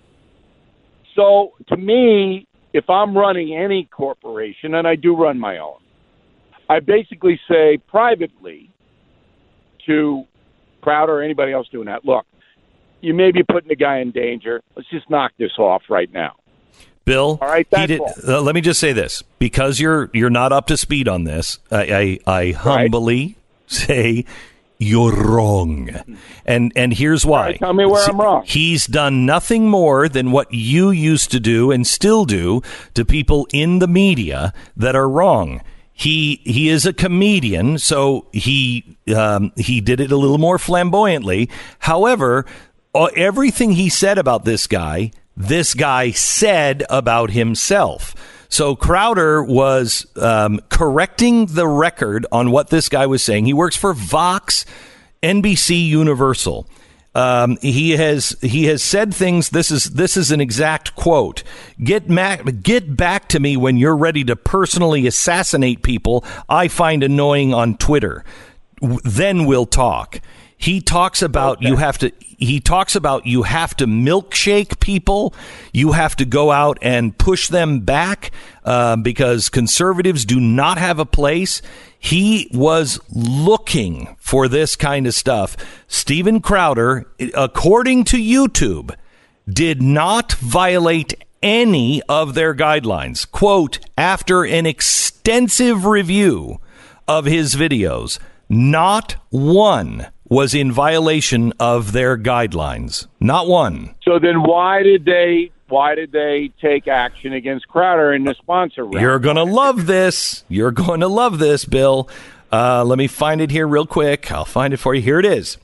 So to me, if I'm running any corporation, and I do run my own, I basically say privately to Crowder or anybody else doing that, look, you may be putting the guy in danger. Let's just knock this off right now. Bill, All right, he that's did, all. uh, let me just say this. Because you're you're not up to speed on this, I, I, I humbly say you're wrong. And and here's why. All right, tell me where I'm wrong. He's done nothing more than what you used to do and still do to people in the media that are wrong. He he is a comedian, so he um, he did it a little more flamboyantly. However, uh, everything he said about this guy, this guy said about himself. So Crowder was um, correcting the record on what this guy was saying. He works for Vox, N B C Universal. Um, he has he has said things. This is this is an exact quote. Get ma- get back to me when you're ready to personally assassinate people I find annoying on Twitter. W- Then we'll talk. He talks about you have to. He talks about you have to milkshake people. You have to go out and push them back uh, because conservatives do not have a place. He was looking for this kind of stuff. Steven Crowder, according to YouTube, did not violate any of their guidelines. Quote, after an extensive review of his videos, not one was in violation of their guidelines. Not one. So then why did they why did they take action against Crowder in the sponsor round? You're going to love this. You're going to love this, Bill. Uh, let me find it here real quick. I'll find it for you. Here it is.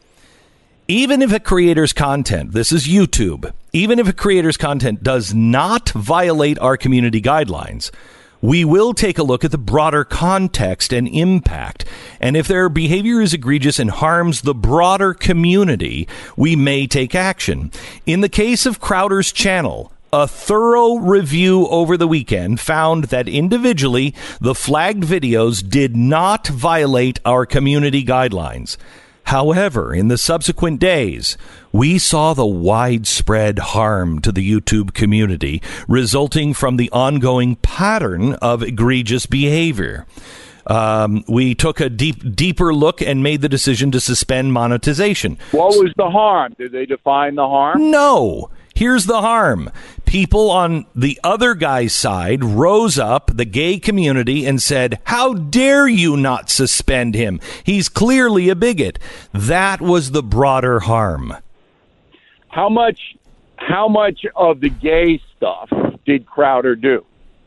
Even if a creator's content, this is YouTube, even if a creator's content does not violate our community guidelines, we will take a look at the broader context and impact. And if their behavior is egregious and harms the broader community, we may take action. In the case of Crowder's channel, a thorough review over the weekend found that individually, the flagged videos did not violate our community guidelines. However, in the subsequent days, we saw the widespread harm to the YouTube community resulting from the ongoing pattern of egregious behavior. Um, we took a deep, deeper look and made the decision to suspend monetization. What was the harm? Did they define the harm? No. Here's the harm. People on the other guy's side rose up, the gay community, and said, how dare you not suspend him? He's clearly a bigot. That was the broader harm. How much how much of the gay stuff did Crowder do?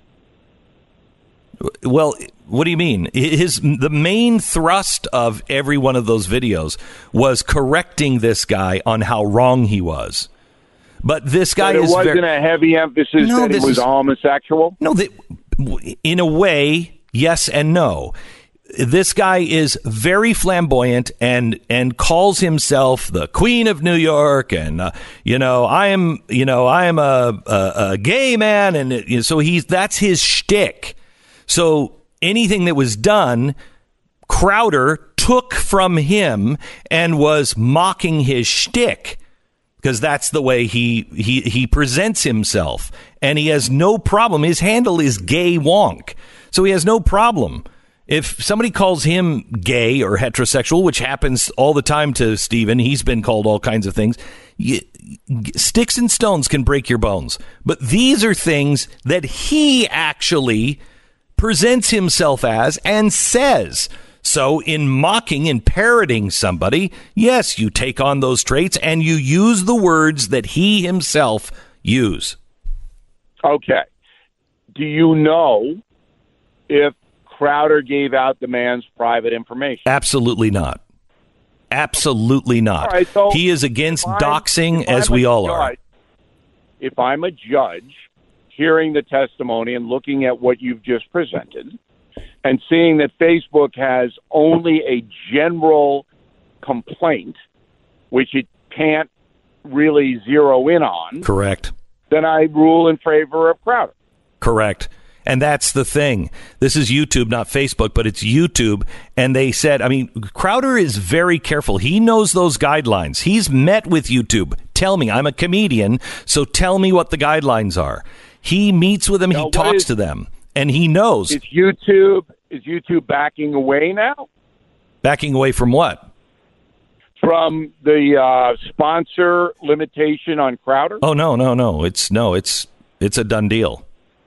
Well, what do you mean? His the main thrust of every one of those videos was correcting this guy on how wrong he was. But this guy But it is wasn't very, a heavy emphasis No, that he this was is- a homosexual? No, that, in a way, yes and no. This guy is very flamboyant and and calls himself the Queen of New York, and uh, you know I am you know I am a a, a gay man, and it, you know, so he's that's his shtick. So anything that was done, Crowder took from him and was mocking his shtick. Because that's the way he, he he presents himself. And he has no problem. His handle is Gay Wonk. So he has no problem. If somebody calls him gay or heterosexual, which happens all the time to Steven, he's been called all kinds of things. You, sticks and stones can break your bones. But these are things that he actually presents himself as and says. So in mocking and parroting somebody, yes, you take on those traits and you use the words that he himself used. Okay. Do you know if Crowder gave out the man's private information? Absolutely not. Absolutely not. All right, so he is against if I'm- doxing, if as I'm we a all are. judge- If I'm a judge hearing the testimony and looking at what you've just presented and seeing that Facebook has only a general complaint, which it can't really zero in on, Correct. then I rule in favor of Crowder. Correct. And that's the thing. This is YouTube, not Facebook, but it's YouTube. And they said, I mean, Crowder is very careful. He knows those guidelines. He's met with YouTube. Tell me, I'm a comedian, so tell me what the guidelines are. He meets with them. Now, he what talks is- to them. And he knows. Is YouTube is YouTube backing away now Backing away from what? from the uh, sponsor limitation on Crowder? Oh, no, no, no. It's no, it's it's a done deal.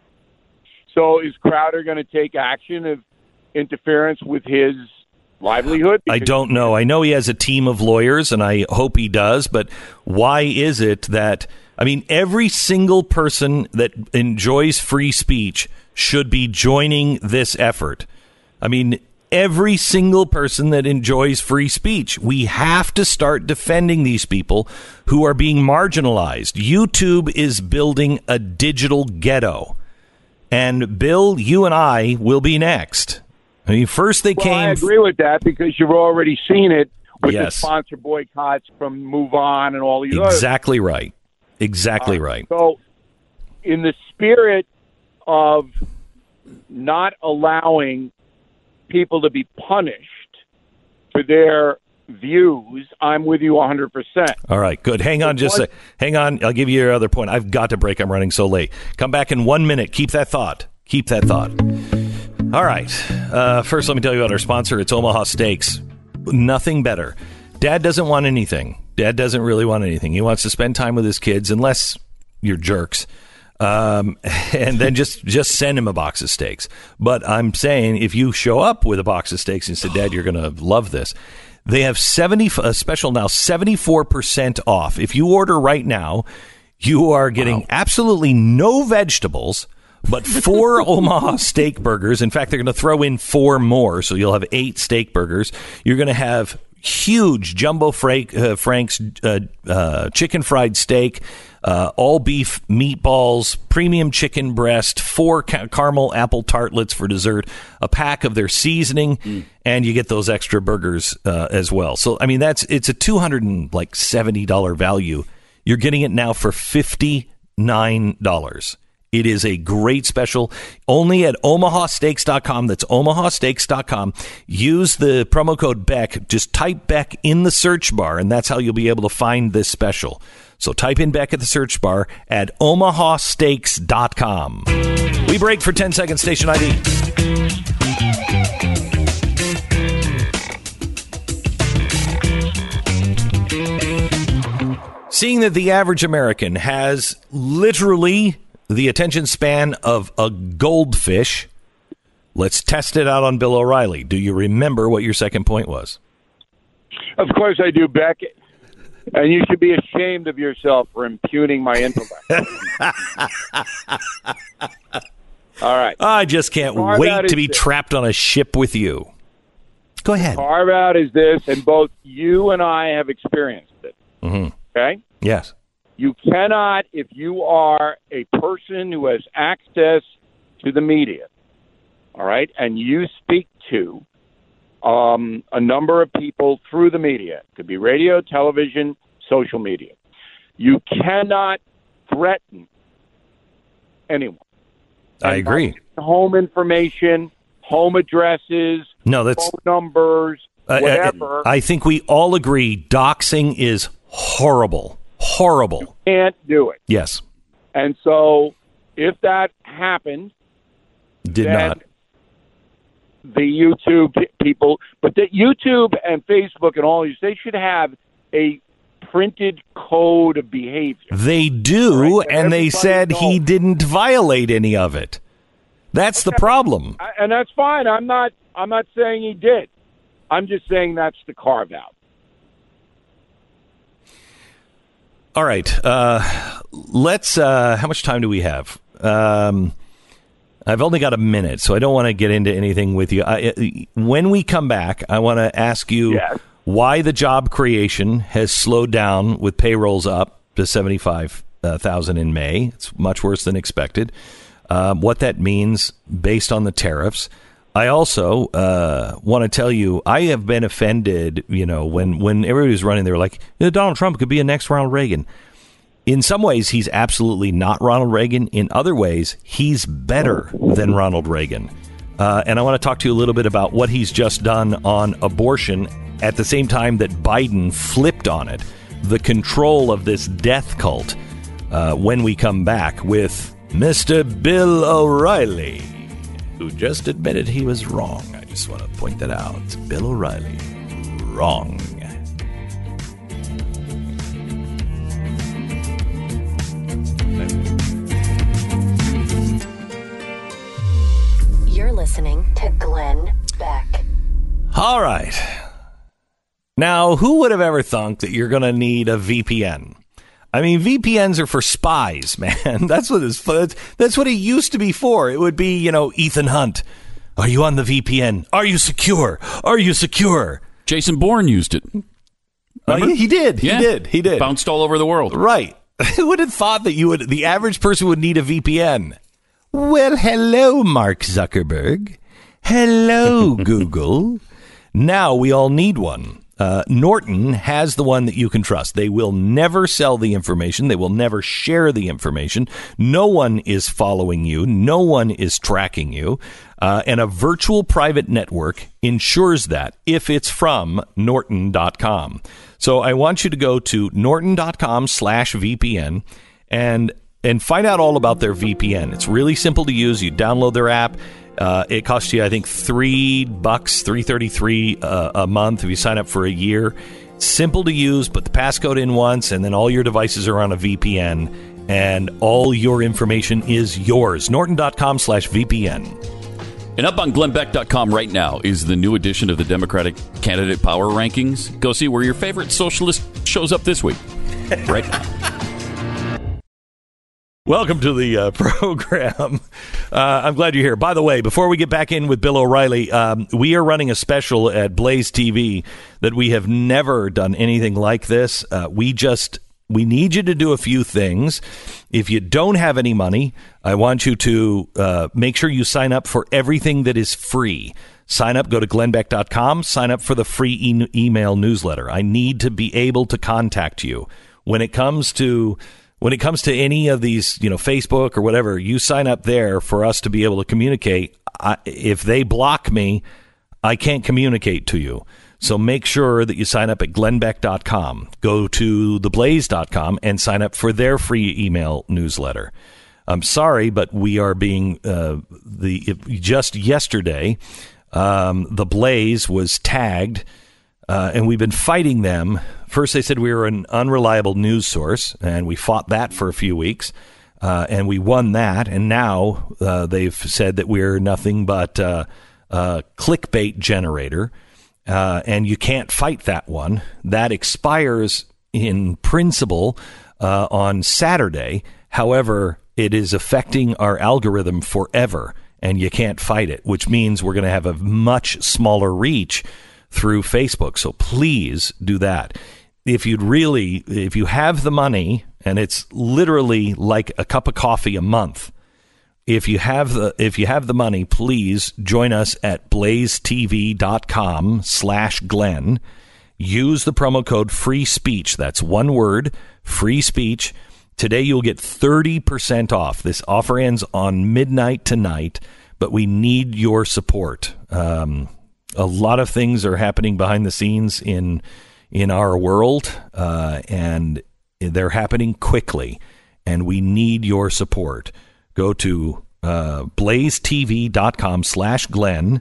So is Crowder going to take action of interference with his livelihood? I Because- don't know. I know he has a team of lawyers, and I hope he does. But why is it that, I mean, every single person that enjoys free speech should be joining this effort? I mean, every single person that enjoys free speech. We have to start defending these people who are being marginalized. YouTube is building a digital ghetto. And Bill, you and I will be next. I mean, first they Well, came. I agree with that because you've already seen it with Yes. the sponsor boycotts from Move On and all these others. Exactly right. Exactly right. So, in the spirit of not allowing people to be punished for their views, I'm with you one hundred percent. All right, good. Hang on just a sec. Hang on. I'll give you your other point. I've got to break. I'm running so late. Come back in one minute. Keep that thought. Keep that thought. All right. Uh, first, let me tell you about our sponsor. It's Omaha Steaks. Nothing better. Dad doesn't want anything. Dad doesn't really want anything. He wants to spend time with his kids, unless you're jerks. Um, and then just, just send him a box of steaks. But I'm saying if you show up with a box of steaks and say, Dad, you're going to love this. They have seventy a special now, seventy-four percent off. If you order right now, you are getting wow. absolutely no vegetables, but four Omaha steak burgers. In fact, they're going to throw in four more, so you'll have eight steak burgers. You're going to have huge Jumbo Frank, uh, Frank's uh, uh, chicken fried steak, uh, all beef meatballs, premium chicken breast, four ca- caramel apple tartlets for dessert, a pack of their seasoning, mm. and you get those extra burgers uh, as well. So, I mean, that's it's a two hundred seventy dollars value. You're getting it now for fifty-nine dollars. It is a great special, only at omaha steaks dot com. That's omaha steaks dot com. Use the promo code Beck. Just type Beck in the search bar, and that's how you'll be able to find this special. So type in Beck at the search bar at omaha steaks dot com. We break for ten seconds, station I D. Seeing that the average American has literally the attention span of a goldfish, let's test it out on Bill O'Reilly. Do you remember what your second point was? Of course I do, Beck. And you should be ashamed of yourself for impugning my intellect. All right. I just can't Carve wait to be this. trapped on a ship with you. Go ahead. Carve out is this, and both you and I have experienced it. Mm-hmm. Okay? Yes. You cannot, if you are a person who has access to the media, all right, and you speak to um, a number of people through the media, it could be radio, television, social media, you cannot threaten anyone. I agree. Home information, home addresses, No, that's phone numbers, uh, whatever. I, I think we all agree doxing is horrible. Horrible. Can't do it. Yes. And so if that happened, Did then not. the YouTube people, but the YouTube and Facebook and all these, they should have a printed code of behavior. They do, Right, and they everybody said he knows. didn't violate any of it. That's the problem. I- And that's fine. I'm not I'm not saying he did. I'm just saying that's the carve out. All right. Uh, let's. Uh, how much time do we have? Um, I've only got a minute, so I don't want to get into anything with you. I, when we come back, I want to ask you Yes. why the job creation has slowed down with payrolls up to seventy-five thousand in May. It's much worse than expected. Um, what that means based on the tariffs. I also uh, want to tell you, I have been offended, you know, when, when everybody was running, they were like, yeah, Donald Trump could be a next Ronald Reagan. In some ways, he's absolutely not Ronald Reagan. In other ways, he's better than Ronald Reagan. Uh, and I want to talk to you a little bit about what he's just done on abortion at the same time that Biden flipped on it, the control of this death cult, uh, when we come back with Mister Bill O'Reilly, who just admitted he was wrong. I just want to point that out. It's Bill O'Reilly. Wrong. You're listening to Glenn Beck. All right. Now, who would have ever thunk that you're going to need a V P N? I mean, V P Ns are for spies, man. That's what it's for. That's what it used to be for. It would be, you know, Ethan Hunt. Are you on the V P N? Are you secure? Are you secure? Jason Bourne used it. Uh, he, he did. He Yeah. did. He did. Bounced all over the world. Right. Who would have thought that you would? The average person would need a V P N. Well, hello, Mark Zuckerberg. Hello, Google. Now we all need one. Uh, Norton has the one that you can trust. They will never sell the information. They will never share the information. No one is following you. No one is tracking you. Uh, and a virtual private network ensures that if it's from Norton dot com. So I want you to go to Norton dot com slash V P N and and find out all about their V P N. It's really simple to use. You download their app. Uh, it costs you, I think, three bucks, three thirty three uh, a month if you sign up for a year. Simple to use. Put the passcode in once, and then all your devices are on a V P N, and all your information is yours. Norton dot com slash V P N. And up on Glenn Beck dot com right now is the new edition of the Democratic Candidate Power Rankings. Go see where your favorite socialist shows up this week. Right now. Welcome to the uh, program. Uh, I'm glad you're here. By the way, before we get back in with Bill O'Reilly, um, we are running a special at Blaze T V that we have never done anything like this. Uh, we just we need you to do a few things. If you don't have any money, I want you to uh, make sure you sign up for everything that is free. Sign up, go to Glenn Beck dot com, sign up for the free e- email newsletter. I need to be able to contact you. When it comes to when it comes to any of these, you know, Facebook or whatever, you sign up there for us to be able to communicate. I, if they block me, I can't communicate to you. So make sure that you sign up at Glenn Beck dot com. Go to the blaze dot com and sign up for their free email newsletter. I'm sorry, but we are being uh, the just yesterday. Um, the Blaze was tagged, uh, and we've been fighting them. First, they said we were an unreliable news source, and we fought that for a few weeks, uh, and we won that. And now uh, they've said that we're nothing but uh, a clickbait generator, uh, and you can't fight that one. That expires in principle uh, on Saturday. However, it is affecting our algorithm forever, and you can't fight it, which means we're going to have a much smaller reach through Facebook. So please do that. If you'd really, if you have the money, and it's literally like a cup of coffee a month, if you have the if you have the money, please join us at blaze t v dot com slash Glenn. Use the promo code free speech. That's one word, free speech. Today you'll get thirty percent off. This offer ends on midnight tonight, but we need your support. Um, a lot of things are happening behind the scenes in in our world, uh, and they're happening quickly, and we need your support. Go to uh, blaze t v dot com slash Glenn,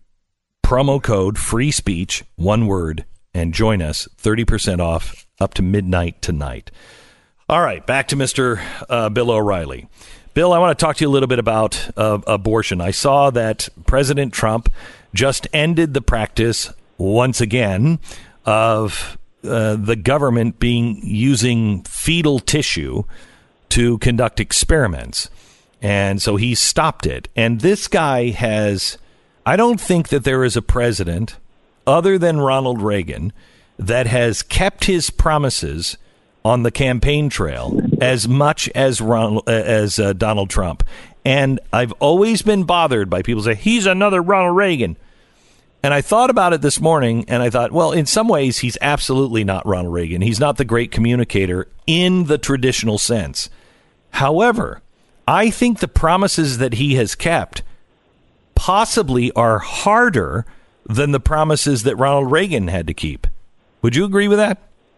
promo code free speech, one word, and join us. thirty percent off up to midnight tonight. All right, back to Mister Uh, Bill O'Reilly. Bill, I want to talk to you a little bit about uh, abortion. I saw that President Trump just ended the practice once again, of uh, the government being using fetal tissue to conduct experiments. And so he stopped it. And this guy has, I don't think that there is a president other than Ronald Reagan that has kept his promises on the campaign trail as much as Ronald, uh, as uh, Donald Trump. And I've always been bothered by people say, he's another Ronald Reagan. And I thought about it this morning, and I thought, well, in some ways, he's absolutely not Ronald Reagan. He's not the great communicator in the traditional sense. However, I think the promises that he has kept possibly are harder than the promises that Ronald Reagan had to keep. Would you agree with that?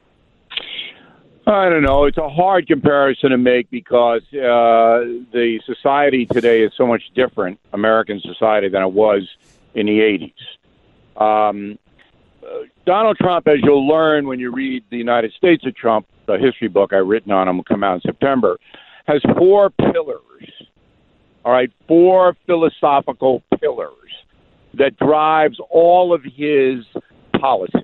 I don't know. It's a hard comparison to make because uh, the society today is so much different, American society, than it was in the eighties. Um, uh, Donald Trump, as you'll learn when you read The United States of Trump, the history book I've written on him will come out in September, has four pillars, all right, four philosophical pillars that drives all of his policy.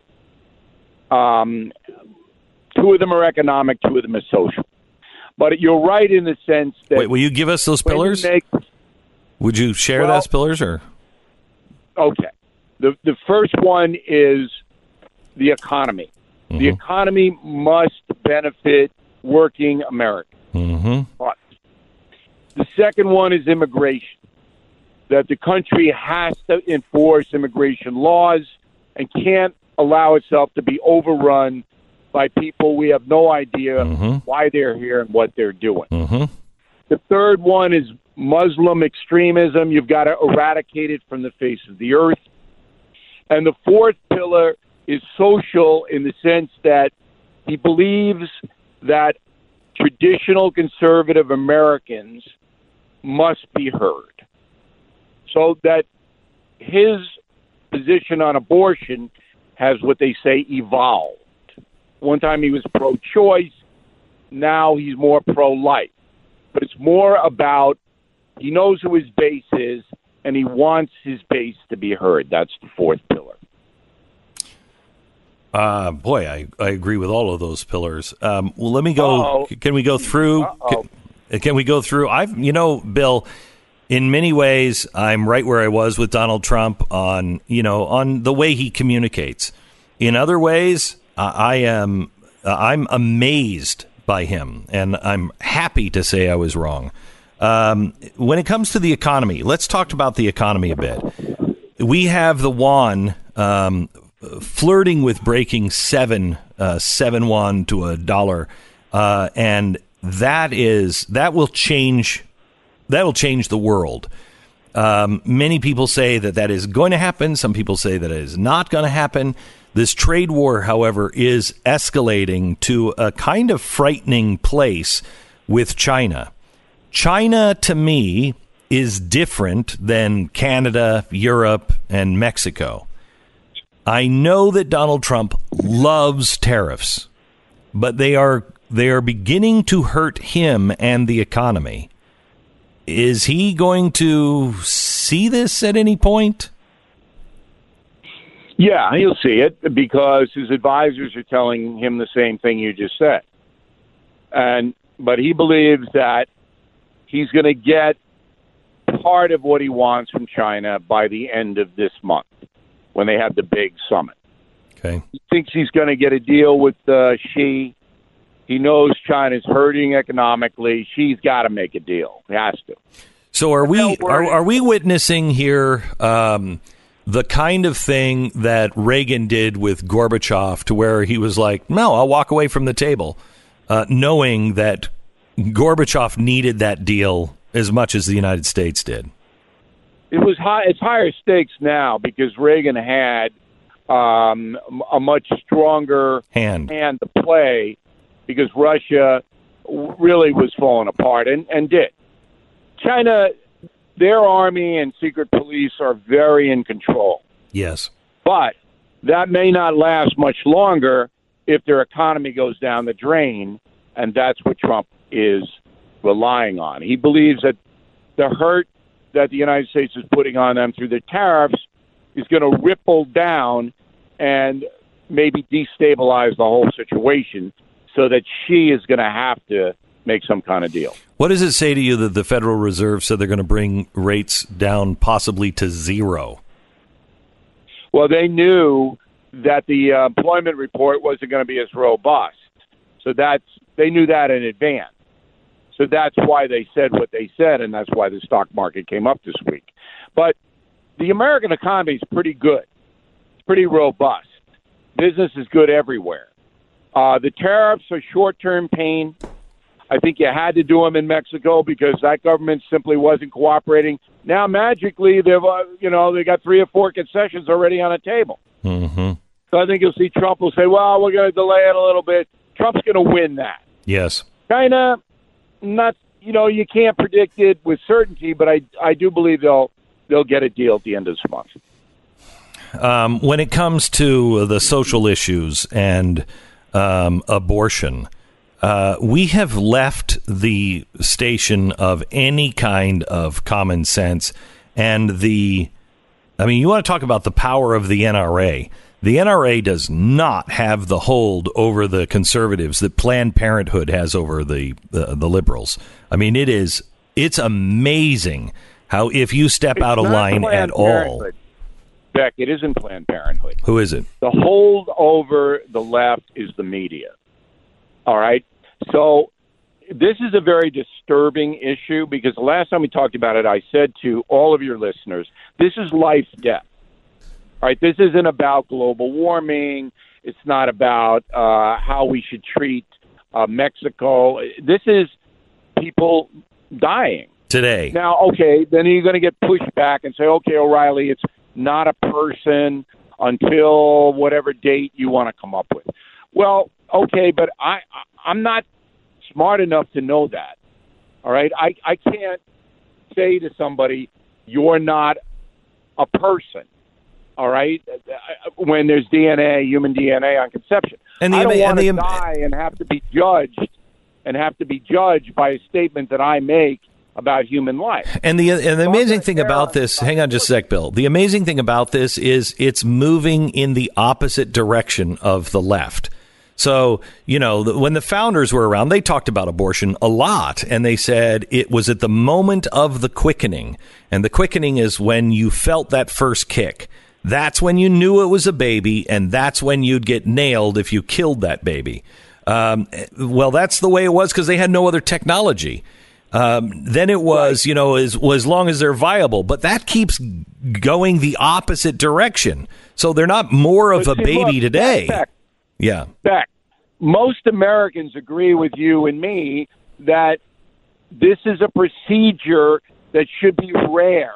Um, two of them are economic, two of them are social. But you're right in the sense that... Wait, will you give us those pillars? Make, Would you share well, those pillars? Or Okay. The, the first one is the economy. Mm-hmm. The economy must benefit working Americans. Mm-hmm. But the second one is immigration, that the country has to enforce immigration laws and can't allow itself to be overrun by people we have no idea mm-hmm. why they're here and what they're doing. Mm-hmm. The third one is Muslim extremism. You've got to eradicate it from the face of the earth. And the fourth pillar is social in the sense that he believes that traditional conservative Americans must be heard. So that his position on abortion has what they say evolved. One time he was pro-choice. Now he's more pro-life. But it's more about he knows who his base is, and he wants his base to be heard. That's the fourth pillar. Uh, boy, I, I agree with all of those pillars. Um, well, let me go. Uh-oh. Can we go through? Uh-oh. Can, can we go through? I've, you know, Bill, in many ways, I'm right where I was with Donald Trump on, you know, on the way he communicates. In other ways, uh, I am, uh, I'm amazed by him, and I'm happy to say I was wrong. Um, when it comes to the economy, let's talk about the economy a bit. We have the yuan um, flirting with breaking seven, uh, seven yuan to a dollar, uh, and that is that will change. That will change the world. Um, many people say that that is going to happen. Some people say that it is not going to happen. This trade war, however, is escalating to a kind of frightening place with China. China, to me, is different than Canada, Europe, and Mexico. I know that Donald Trump loves tariffs, but they are they are beginning to hurt him and the economy. Is he going to see this at any point? Yeah, he'll see it because his advisors are telling him the same thing you just said. And but he believes that he's going to get part of what he wants from China by the end of this month when they have the big summit. Okay. He thinks he's going to get a deal with uh, Xi. He knows China's hurting economically. Xi's got to make a deal. He has to. So are we Don't are, worry. are we witnessing here um, the kind of thing that Reagan did with Gorbachev, to where he was like, no, I'll walk away from the table, uh, knowing that Gorbachev needed that deal as much as the United States did? It was high. It's higher stakes now because Reagan had um, a much stronger Hand. hand to play because Russia really was falling apart and, and did. China, their army and secret police are very in control. Yes. But that may not last much longer if their economy goes down the drain, and that's what Trump is relying on. He believes that the hurt that the United States is putting on them through the tariffs is going to ripple down and maybe destabilize the whole situation so that she is going to have to make some kind of deal. What does it say to you that the Federal Reserve said they're going to bring rates down possibly to zero? Well, they knew that the uh, employment report wasn't going to be as robust. So that's they knew that in advance. So that's why they said what they said, and that's why the stock market came up this week. But the American economy is pretty good. It's pretty robust. Business is good everywhere. Uh, the tariffs are short-term pain. I think you had to do them in Mexico because that government simply wasn't cooperating. Now, magically, they've uh, you know they got three or four concessions already on the table. Mm-hmm. So I think you'll see Trump will say, "Well, we're going to delay it a little bit." Trump's going to win that. Yes. China, not you know you can't predict it with certainty, but I I do believe they'll they'll get a deal at the end of this month. Um, when it comes to the social issues and um, abortion. Uh, we have left the station of any kind of common sense and the, I mean, you want to talk about the power of the N R A. The N R A does not have the hold over the conservatives that Planned Parenthood has over the, the, the liberals. I mean, it is, it's amazing how if you step It's out of not line Planned at all. Parenthood. Beck, it isn't Planned Parenthood. Who is it? The hold over the left is the media. All right? So this is a very disturbing issue because the last time we talked about it, I said to all of your listeners, this is life, death. All right? This isn't about global warming. It's not about uh, how we should treat uh, Mexico. This is people dying. Today. Now, okay, then you're going to get pushed back and say, okay, O'Reilly, it's not a person until whatever date you want to come up with. Well, okay, but I, I'm not smart enough to know that. All right? I, I can't say to somebody, you're not a person. All right? When there's D N A, human D N A on conception. And the, I don't and want to the, die and have to be judged and have to be judged by a statement that I make about human life. And the and the amazing thing about this, hang on just a sec, Bill. The amazing thing about this is it's moving in the opposite direction of the left. So, you know, the, when the founders were around, they talked about abortion a lot. And they said it was at the moment of the quickening. And the quickening is when you felt that first kick. That's when you knew it was a baby. And that's when you'd get nailed if you killed that baby. Um, well, that's the way it was because they had no other technology. Um, then it was, you know, as, as long as they're viable. But that keeps going the opposite direction. So they're not more of But a see, baby look, today. Beck, Yeah. Beck, most Americans agree with you and me that this is a procedure that should be rare.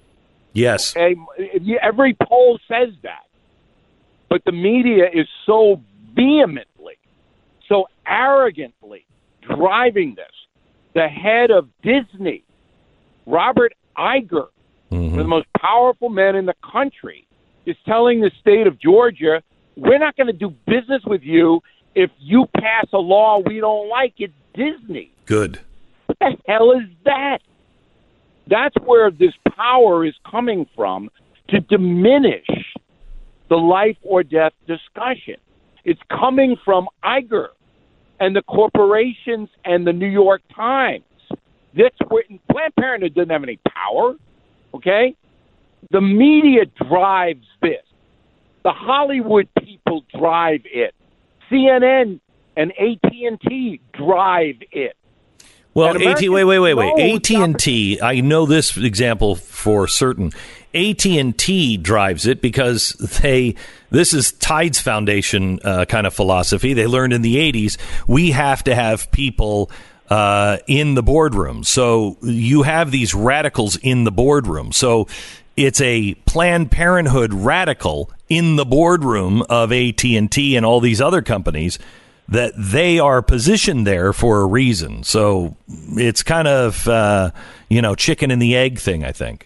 Yes. Okay? Every poll says that. But the media is so vehemently, so arrogantly driving this. The head of Disney, Robert Iger, Mm-hmm. one of the most powerful men in the country, is telling the state of Georgia, we're not going to do business with you if you pass a law we don't like. It's Disney. Good. What the hell is that? That's where this power is coming from to diminish the life or death discussion. It's coming from Iger and the corporations and the New York Times. That's where Planned Parenthood doesn't have any power, okay? The media drives this. The Hollywood people drive it. C N N and A T and T drive it. Well, And A T, wait, wait, wait, wait. Americans know A T and T, I know this example for certain. A T and T drives it because they, this is Tides Foundation uh, kind of philosophy. They learned in the eighties, we have to have people uh, in the boardroom. So you have these radicals in the boardroom. So it's a Planned Parenthood radical in the boardroom of A T and T and all these other companies that they are positioned there for a reason. So it's kind of, uh, you know, chicken and the egg thing, I think.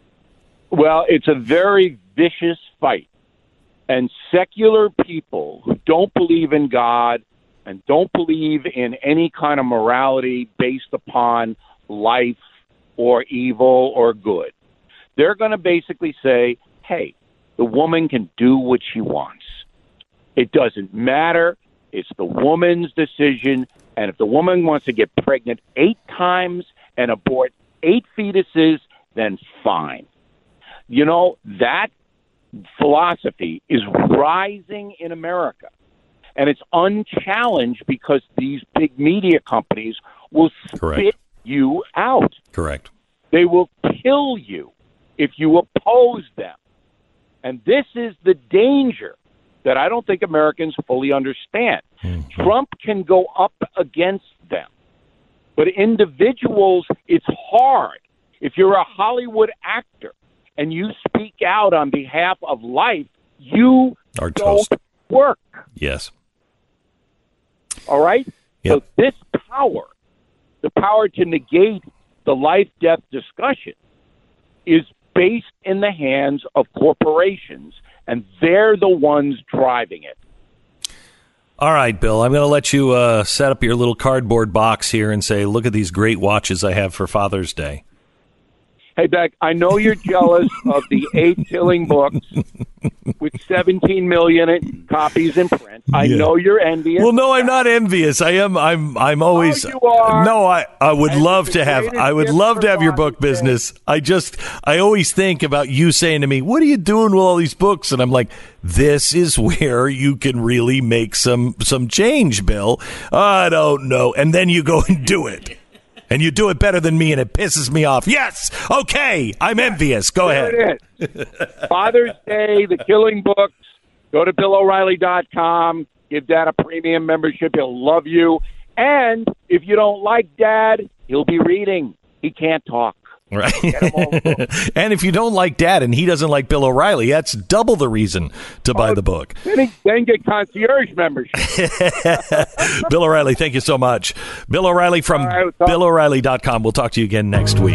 Well, it's a very vicious fight. And secular people who don't believe in God and don't believe in any kind of morality based upon life or evil or good, they're going to basically say, hey, the woman can do what she wants. It doesn't matter. It's the woman's decision. And if the woman wants to get pregnant eight times and abort eight fetuses, then fine. You know, that philosophy is rising in America. And it's unchallenged because these big media companies will Correct. spit you out. Correct. They will kill you if you oppose them. And this is the danger that I don't think Americans fully understand. Mm-hmm. Trump can go up against them. But individuals, it's hard. If you're a Hollywood actor and you speak out on behalf of life, you Are don't toast. work. Yes. All right? Yep. So this power, the power to negate the life-death discussion, is based in the hands of corporations, and they're the ones driving it. All right, Bill, I'm going to let you uh, set up your little cardboard box here and say, look at these great watches I have for Father's Day. Hey, Beck, I know you're jealous of the eight killing books with seventeen million copies in print. I Yeah. know you're envious. Well, no, I'm not envious. I am. I'm. I'm always. Oh, you are. No, I. I would And love it's to the have. greatest I would gift love for to have your book Father's Day. business. I just. I always think about you saying to me, "What are you doing with all these books?" And I'm like, "This is where you can really make some some change, Bill." I don't know, and then you go and do it. And you do it better than me, and it pisses me off. Yes, okay, I'm envious. Go ahead. There it is. Father's Day, the killing books. Go to Bill O'Reilly dot com. Give Dad a premium membership. He'll love you. And if you don't like Dad, he'll be reading. He can't talk. Right. Get him all the books. And if you don't like Dad and he doesn't like Bill O'Reilly, that's double the reason to buy Oh, the book. Then, he, then get concierge membership. Bill O'Reilly, thank you so much. Bill O'Reilly from All right, what's up? Bill O'Reilly dot com. We'll talk to you again next week.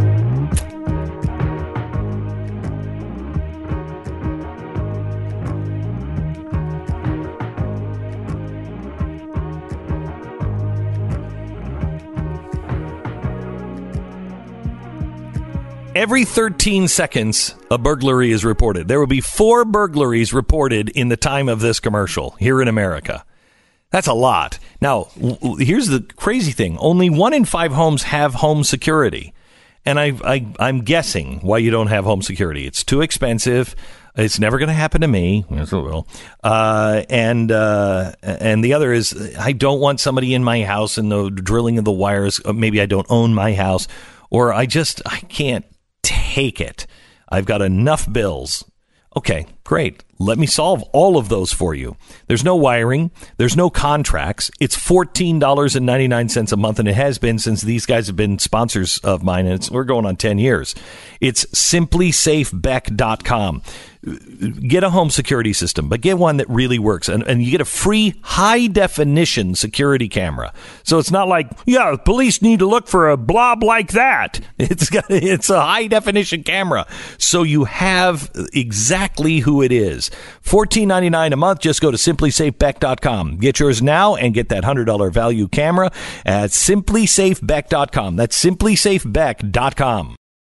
Every thirteen seconds, a burglary is reported. There will be four burglaries reported in the time of this commercial here in America. That's a lot. Now, w- here's the crazy thing. Only one in five homes have home security. And I, I, I'm guessing why you don't have home security. It's too expensive. It's never going to happen to me. Yes, it will. Uh, and uh, and the other is I don't want somebody in my house and the drilling of the wires. Maybe I don't own my house. Or I just, I can't take it. I've got enough bills. Okay, great. Let me solve all of those for you. There's no wiring. There's no contracts. It's fourteen dollars and ninety-nine cents a month, and it has been since these guys have been sponsors of mine, and it's, we're going on ten years. It's simply safe beck dot com. Get a home security system, but get one that really works. And, and you get a free high-definition security camera. So it's not like, yeah, police need to look for a blob like that. It's got, it's a high-definition camera. So you have exactly who it is. fourteen ninety-nine a month. Just go to simply safe beck dot com. Get yours now and get that one hundred dollars value camera at simply safe beck dot com. That's simply safe beck dot com.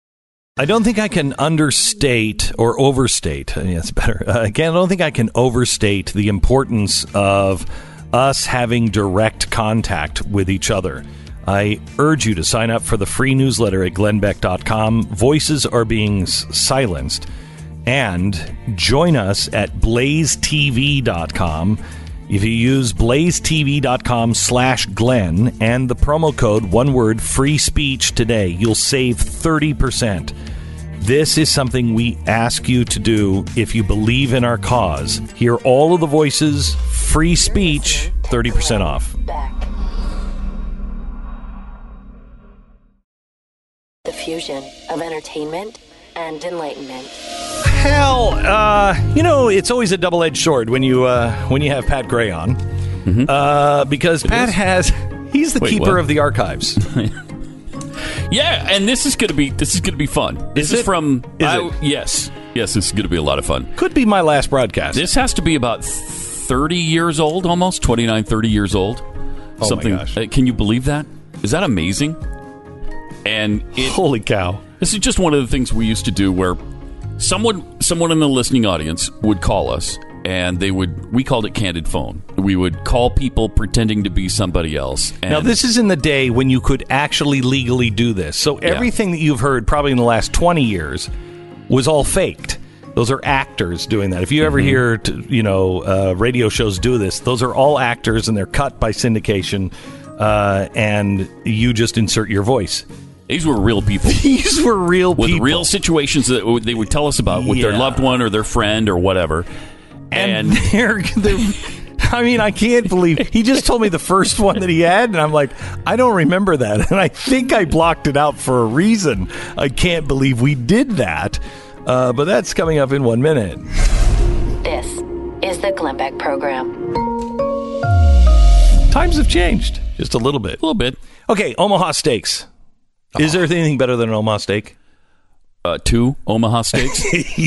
I don't think I can understate or overstate. Yeah, it's better. Uh, again, I don't think I can overstate the importance of us having direct contact with each other. I urge you to sign up for the free newsletter at glenn beck dot com. Voices are being s- silenced. And join us at blaze t v dot com. If you use blaze t v dot com slash Glenn and the promo code, one word, free speech today, you'll save thirty percent. This is something we ask you to do if you believe in our cause. Hear all of the voices, free speech, thirty percent off. Back. The fusion of entertainment and enlightenment. Hell, uh, you know, it's always a double-edged sword when you uh, when you have Pat Gray on, Mm-hmm. uh, because Pat is? has he's the Wait, keeper what? of the archives. Yeah, and this is gonna be this is gonna be fun. This Is is, it? from Is I- it? yes, yes. This is gonna be a lot of fun. Could be my last broadcast. This has to be about thirty years old, almost twenty-nine, thirty years old. Oh, my Something. gosh. uh, Can you believe that? Is that amazing? And it, Holy cow! this is just one of the things we used to do where someone someone in the listening audience would call us and they would, we called it candid phone. We would call people pretending to be somebody else. And Now, this is in the day when you could actually legally do this. So everything that you've heard probably in the last twenty years was all faked. Those are actors doing that. If you ever Mm-hmm. hear, t- you know, uh, radio shows do this, those are all actors, and they're cut by syndication, uh, and you just insert your voice. these were real people. These were real with people. real situations that w- they would tell us about with their Yeah. loved one or their friend or whatever. And, And, they're, they're, I mean, I can't believe he just told me the first one that he had, and I'm like, I don't remember that, and I think I blocked it out for a reason. I can't believe we did that, uh, but that's coming up in one minute. This is the Glenn Beck Program. Times have changed just a little bit. a little bit. Okay, Omaha Steaks. Is there anything better than an Omaha steak? Uh, two Omaha steaks.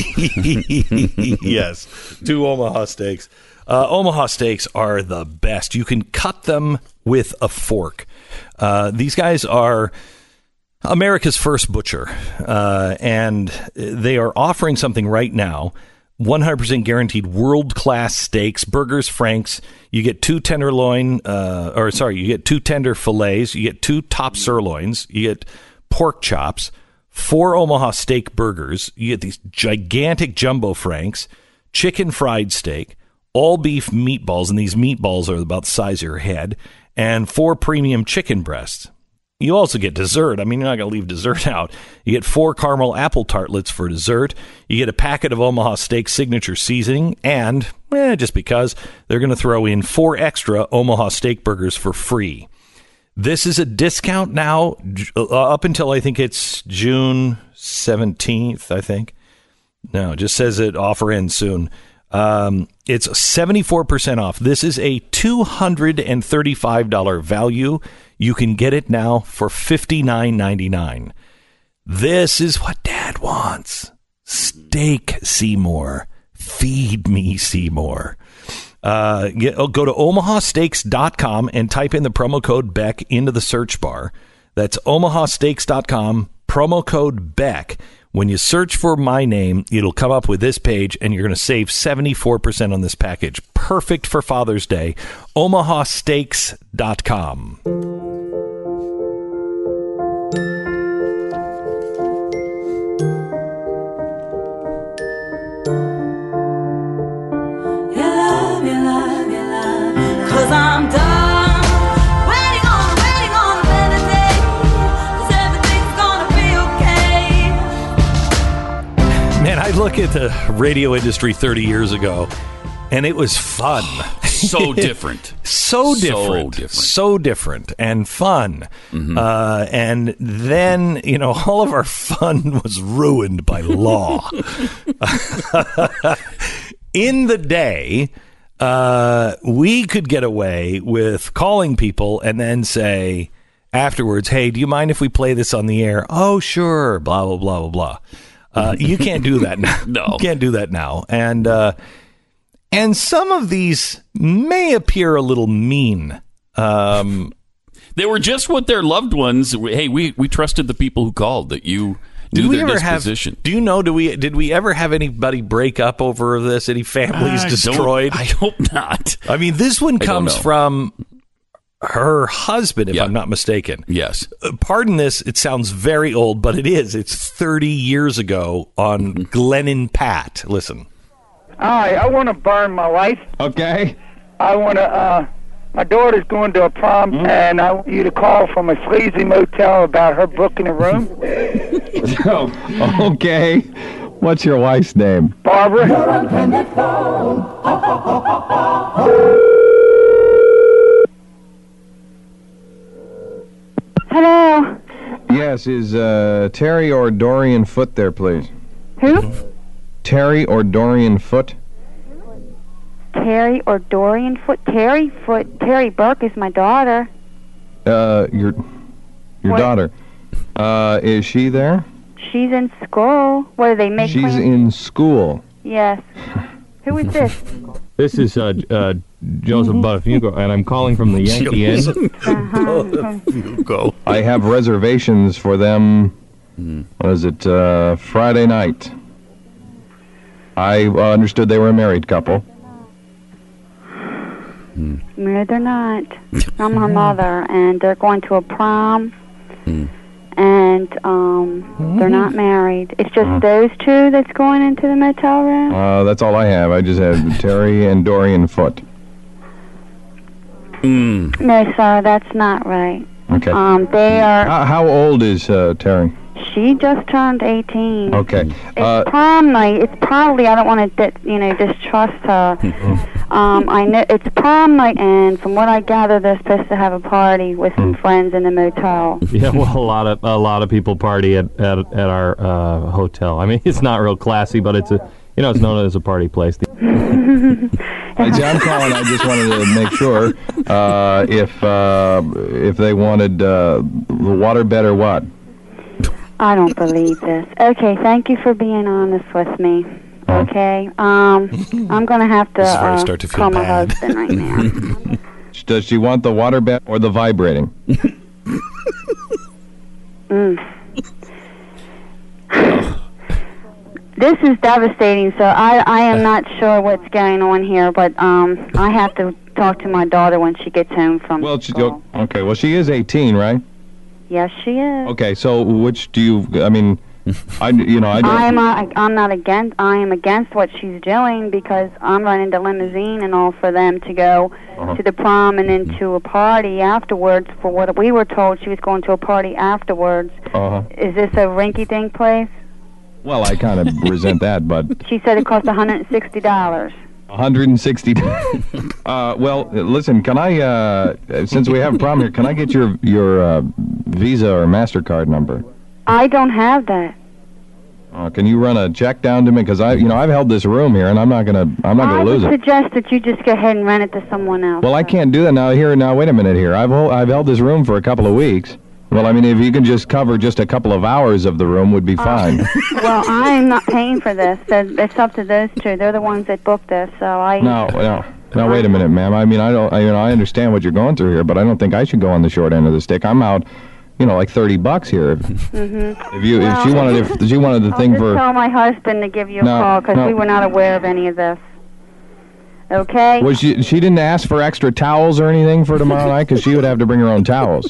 Yes, two Omaha Steaks. Uh, Omaha Steaks are the best. You can cut them with a fork. Uh, these guys are America's first butcher, uh, and they are offering something right now. one hundred percent guaranteed world-class steaks, burgers, franks. You get two tenderloin, uh, or sorry, you get two tender fillets. You get two top sirloins. You get pork chops, four Omaha steak burgers. You get these gigantic jumbo franks, chicken fried steak, all beef meatballs, and these meatballs are about the size of your head, and four premium chicken breasts. You also get dessert. I mean, you're not going to leave dessert out. You get four caramel apple tartlets for dessert. You get a packet of Omaha Steak signature seasoning. And, eh, just because, they're going to throw in four extra Omaha Steak burgers for free. This is a discount now j- uh, up until I think it's June seventeenth, I think. No, it just says it offer ends soon. Um, it's seventy-four percent off. This is a two hundred thirty-five dollars value. You can get it now for fifty-nine ninety-nine. This is what Dad wants. Steak Seymour. Feed me Seymour. Uh, get, oh, go to omaha steaks dot com and type in the promo code Beck into the search bar. That's omaha steaks dot com, promo code Beck. When you search for my name, it'll come up with this page, and you're going to save seventy-four percent on this package. Perfect for Father's Day. omaha steaks dot com. You love, you love, you love, 'cause I'm done waiting on, waiting on a better day, 'cause everything's gonna be okay. Man, I look at the radio industry thirty years ago, and it was fun. So different. So So different. different. So different and fun. Mm-hmm. Uh, and then, you know, all of our fun was ruined by law. In the day, uh, we could get away with calling people and then say afterwards, hey, do you mind if we play this on the air? Oh, sure. Blah, blah, blah, blah, blah. Uh, you can't do that now. No. You can't do that now. And, uh, and some of these may appear a little mean. Um, They were just what their loved ones. Hey, we, we trusted the people who called that you do knew we their ever have? disposition. Do you know? Do we? Did we ever have anybody break up over this? Any families I don't- destroyed? I hope not. I mean, this one don't comes know. from her husband, if Yeah. I'm not mistaken. Yes. Uh, Pardon this, it sounds very old, but it is. It's thirty years ago on Glenn Pat. Listen. Hi, I want to burn my wife. Okay. I want to, uh, my daughter's going to a prom, and I want you to call from a sleazy motel about her booking a room. Oh, okay. What's your wife's name? Barbara? Hello. Yes, is uh, Terry or Dorian Foot there, please? Who? Terry or Dorian Foot? Terry or Dorian Foot? Terry Foot. Terry Burke is my daughter. Uh, your your What? daughter. Uh, is she there? She's in school. What do they make? She's plans? in school. Yes. Who is this? This is uh, uh, Joseph Buttafuoco, and I'm calling from the Yankee Inn. Uh-huh. Go. I have reservations for them. What is it? Uh, Friday night. I uh, understood they were a married couple. Hmm. No, they're not. I'm her mother, and they're going to a prom, Hmm. and um, they're not married. It's just those two that's going into the motel room? Uh, that's all I have. I just have Terry and Dorian Foote. Mm. No, sir, that's not right. Okay. Um, they are... How, how old is uh, Terry? She just turned eighteen. Okay. It's Uh, prom night. It's probably, I don't want to, you know, distrust her. um, I know it's prom night, and from what I gather, they're supposed to have a party with some friends in the motel. Yeah, well, a lot of a lot of people party at at, at our uh, hotel. I mean, it's not real classy, but it's a you know it's known as a party place. Hey, John calling. I just wanted to make sure uh, if uh, if they wanted uh, the water bed or what. I don't believe this. Okay, thank you for being honest with me. Okay, um, I'm gonna have to, This is where I uh, start to feel call my bad. husband right now. Does she want the water bed or the vibrating? Mm. This is devastating, so I, I am not sure what's going on here, but um, I have to talk to my daughter when she gets home from Well, she, school. okay. Well, she is eighteen, right? Yes, she is. Okay. So, which do you? I mean, I you know I don't. I'm uh, I'm not against. I am against what she's doing because I'm running the limousine and all for them to go Uh-huh. to the prom and then to a party afterwards. For what we were told, she was going to a party afterwards. Uh-huh. Is this a rinky-dink place? Well, I kind of resent that, but She said it cost one hundred and sixty dollars. one hundred sixty. uh, well, listen. Can I? Uh, since we have a problem here, can I get your your uh, Visa or MasterCard number? I don't have that. Uh, can you run a check down to me? Because I, you know, I've held this room here, and I'm not gonna, I'm not I gonna would lose it. suggest that you just go ahead and rent it to someone else. Well, I can't do that now. Here, now, wait a minute here. I've hol- I've held this room for a couple of weeks. Well, I mean, if you can just cover just a couple of hours of the room, would be fine. Well, I'm not paying for this. So it's up to those two. They're the ones that booked this. So I. no, no, no. Wait a minute, ma'am. I mean, I don't, I, you know, I understand what you're going through here, but I don't think I should go on the short end of the stick. I'm out, you know, like thirty bucks here. If, Mm-hmm. if you, if she wanted, if she wanted the I'll thing just for. tell my husband to give you a No, call because no. we were not aware of any of this. Okay. Was she? She didn't ask for extra towels or anything for tomorrow night, because she would have to bring her own towels.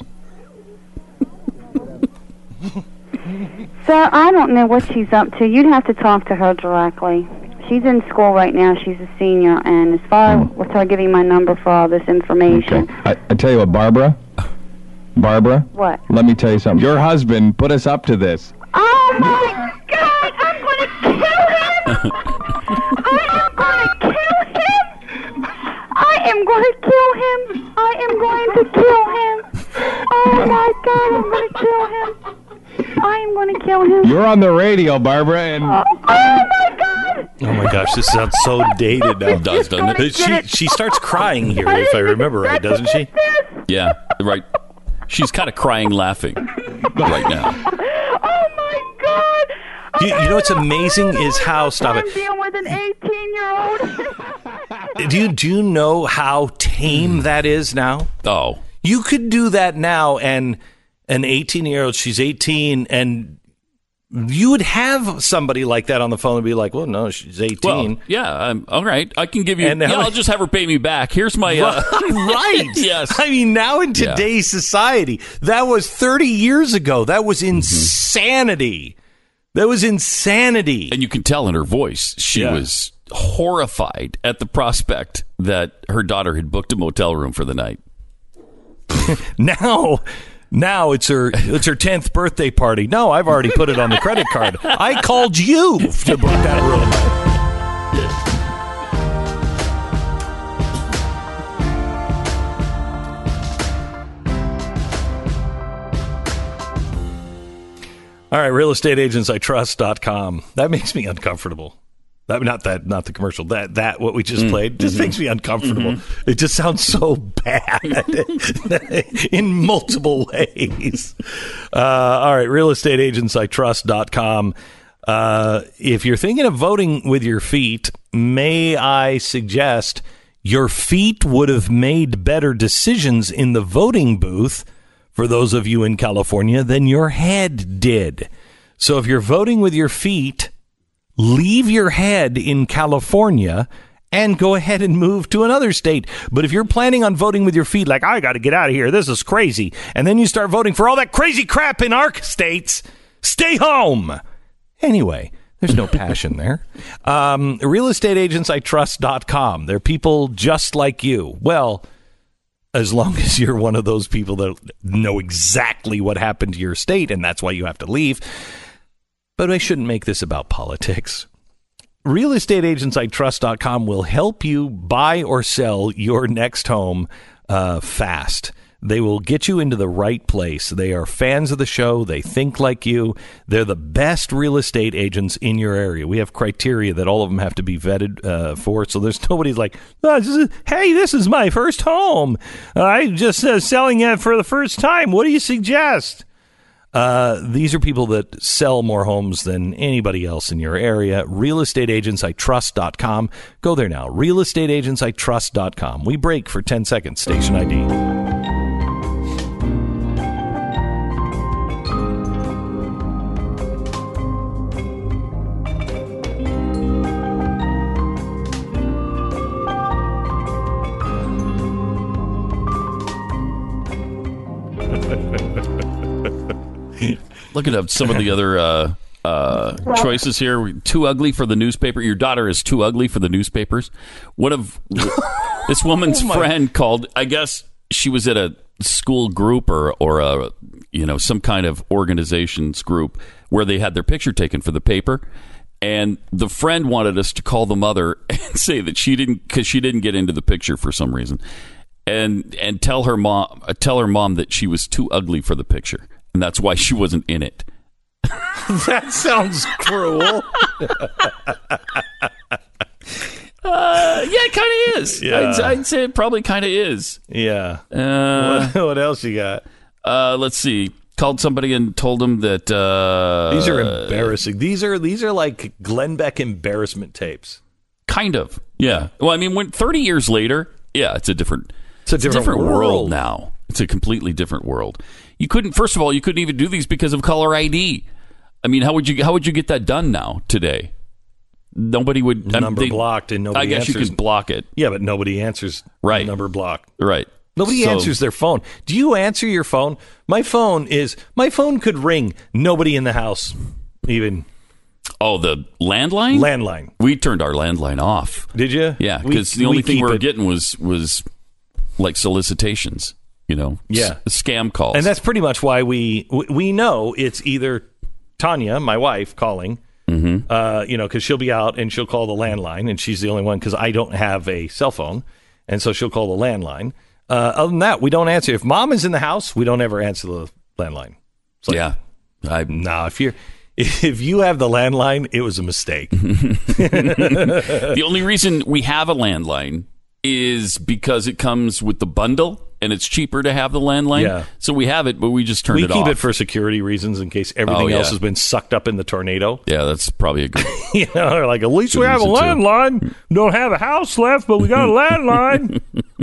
Sir, I don't know what she's up to. You'd have to talk to her directly. She's in school right now. She's a senior, and as far Hmm. as I'll give you my number for all this information. I, I tell you what, Barbara. Barbara. What? Let me tell you something. Your husband put us up to this. Oh my God! I'm gonna kill him! I am gonna kill him! I am gonna kill him! I am going to kill him! Oh my God! I'm gonna kill him! I am gonna kill him! You're on the radio, Barbara, and. Oh, oh my God! Oh my gosh, this sounds so dated now. It does, doesn't it? She she starts crying here, if I remember right, doesn't she? Yeah, right. She's kind of crying, laughing right now. Oh my God! You, you know what's amazing is how stop I'm it. dealing with an eighteen-year-old. Do you do you know how tame that is now? Oh, you could do that now, and an eighteen-year-old, she's eighteen, and you would have somebody like that on the phone and be like, "Well, no, she's eighteen." Well, yeah, um, all right. I can give you. And yeah, how- I'll just have her pay me back. Here's my. Uh, right. Yes. I mean, now in Yeah. today's society, that was thirty years ago. That was insanity. That was insanity. And you can tell in her voice, she Yeah. was horrified at the prospect that her daughter had booked a motel room for the night. Now, now it's her it's her tenth birthday party. No, I've already put it on the credit card. I called you to book that room. All right, real estate agents I trust dot com. That makes me uncomfortable. That, not that, not the commercial. That, that what we just Mm. played just Mhm. makes me uncomfortable. Mm-hmm. It just sounds so bad in multiple ways. Uh, all right, real estate agents I trust dot com. Uh, if you're thinking of voting with your feet, may I suggest your feet would have made better decisions in the voting booth for those of you in California than your head did. So if you're voting with your feet, leave your head in California and go ahead and move to another state. But if you're planning on voting with your feet, like, I got to get out of here, this is crazy, and then you start voting for all that crazy crap in our states, stay home. Anyway, there's no passion there. Um, real estate agents I trust dot com. They're people just like you. Well, as long as you're one of those people that know exactly what happened to your state, and that's why you have to leave. But I shouldn't make this about politics. real estate agents I trust dot com will help you buy or sell your next home uh, fast. They will get you into the right place. They are fans of the show. They think like you. They're the best real estate agents in your area. We have criteria that all of them have to be vetted uh, for. So there's nobody's like, oh, this is, hey, this is my first home. I'm just uh, selling it for the first time. What do you suggest? Uh, these are people that sell more homes than anybody else in your area. real estate agents I trust dot com. Go there now. real estate agents I trust dot com. We break for ten seconds. Station I D. Looking at some of the other uh, uh, choices here. Too ugly for the newspaper. Your daughter is too ugly for the newspapers. One of this woman's Oh, my. friend called, I guess she was at a school group or, or a, you know, some kind of organization's group where they had their picture taken for the paper. And the friend wanted us to call the mother and say that she didn't, because she didn't get into the picture for some reason, and and tell her mom, uh, tell her mom that she was too ugly for the picture. And that's why she wasn't in it. That sounds cruel. Uh, yeah, it kind of is. Yeah. I'd, I'd say it probably kind of is. Yeah. Uh, what, what else you got? uh, let's see. Called somebody and told them that uh, These are embarrassing. These are these are like Glenn Beck embarrassment tapes. kind of. Yeah. Well, I mean, when thirty years later, yeah, it's a different. It's a different world. world. now. It's a completely different world. You couldn't. First of all, you couldn't even do these because of caller I D. I mean, how would you how would you get that done now today? Nobody would Number they, blocked and nobody I guess answers. you could block it. Yeah, but nobody answers. Right. Number blocked. Right. Nobody So- answers their phone. Do you answer your phone? My phone is my phone could ring. Nobody in the house. Even Oh, the landline. landline. We turned our landline off. Did you? Yeah, We- because the only we thing keep we were it- getting was was like solicitations. You know. Yeah. S- scam calls. And that's pretty much why we we- we know it's either Tanya, my wife, calling. Mm-hmm. Uh, you know, because she'll be out and she'll call the landline, and she's the only one because I don't have a cell phone, and so she'll call the landline. Uh, other than that, we don't answer. If mom is in the house, we don't ever answer the landline. It's like, yeah. I no, if you're if you have the landline, it was a mistake. The only reason we have a landline is because it comes with the bundle and it's cheaper to have the landline. Yeah. So we have it, but we just turn we it keep off. it for security reasons in case everything Oh, yeah. else has been sucked up in the tornado. Yeah, that's probably a good. You know, they're like, at least Good we have a reason, too. landline. Don't have a house left, but we got a landline.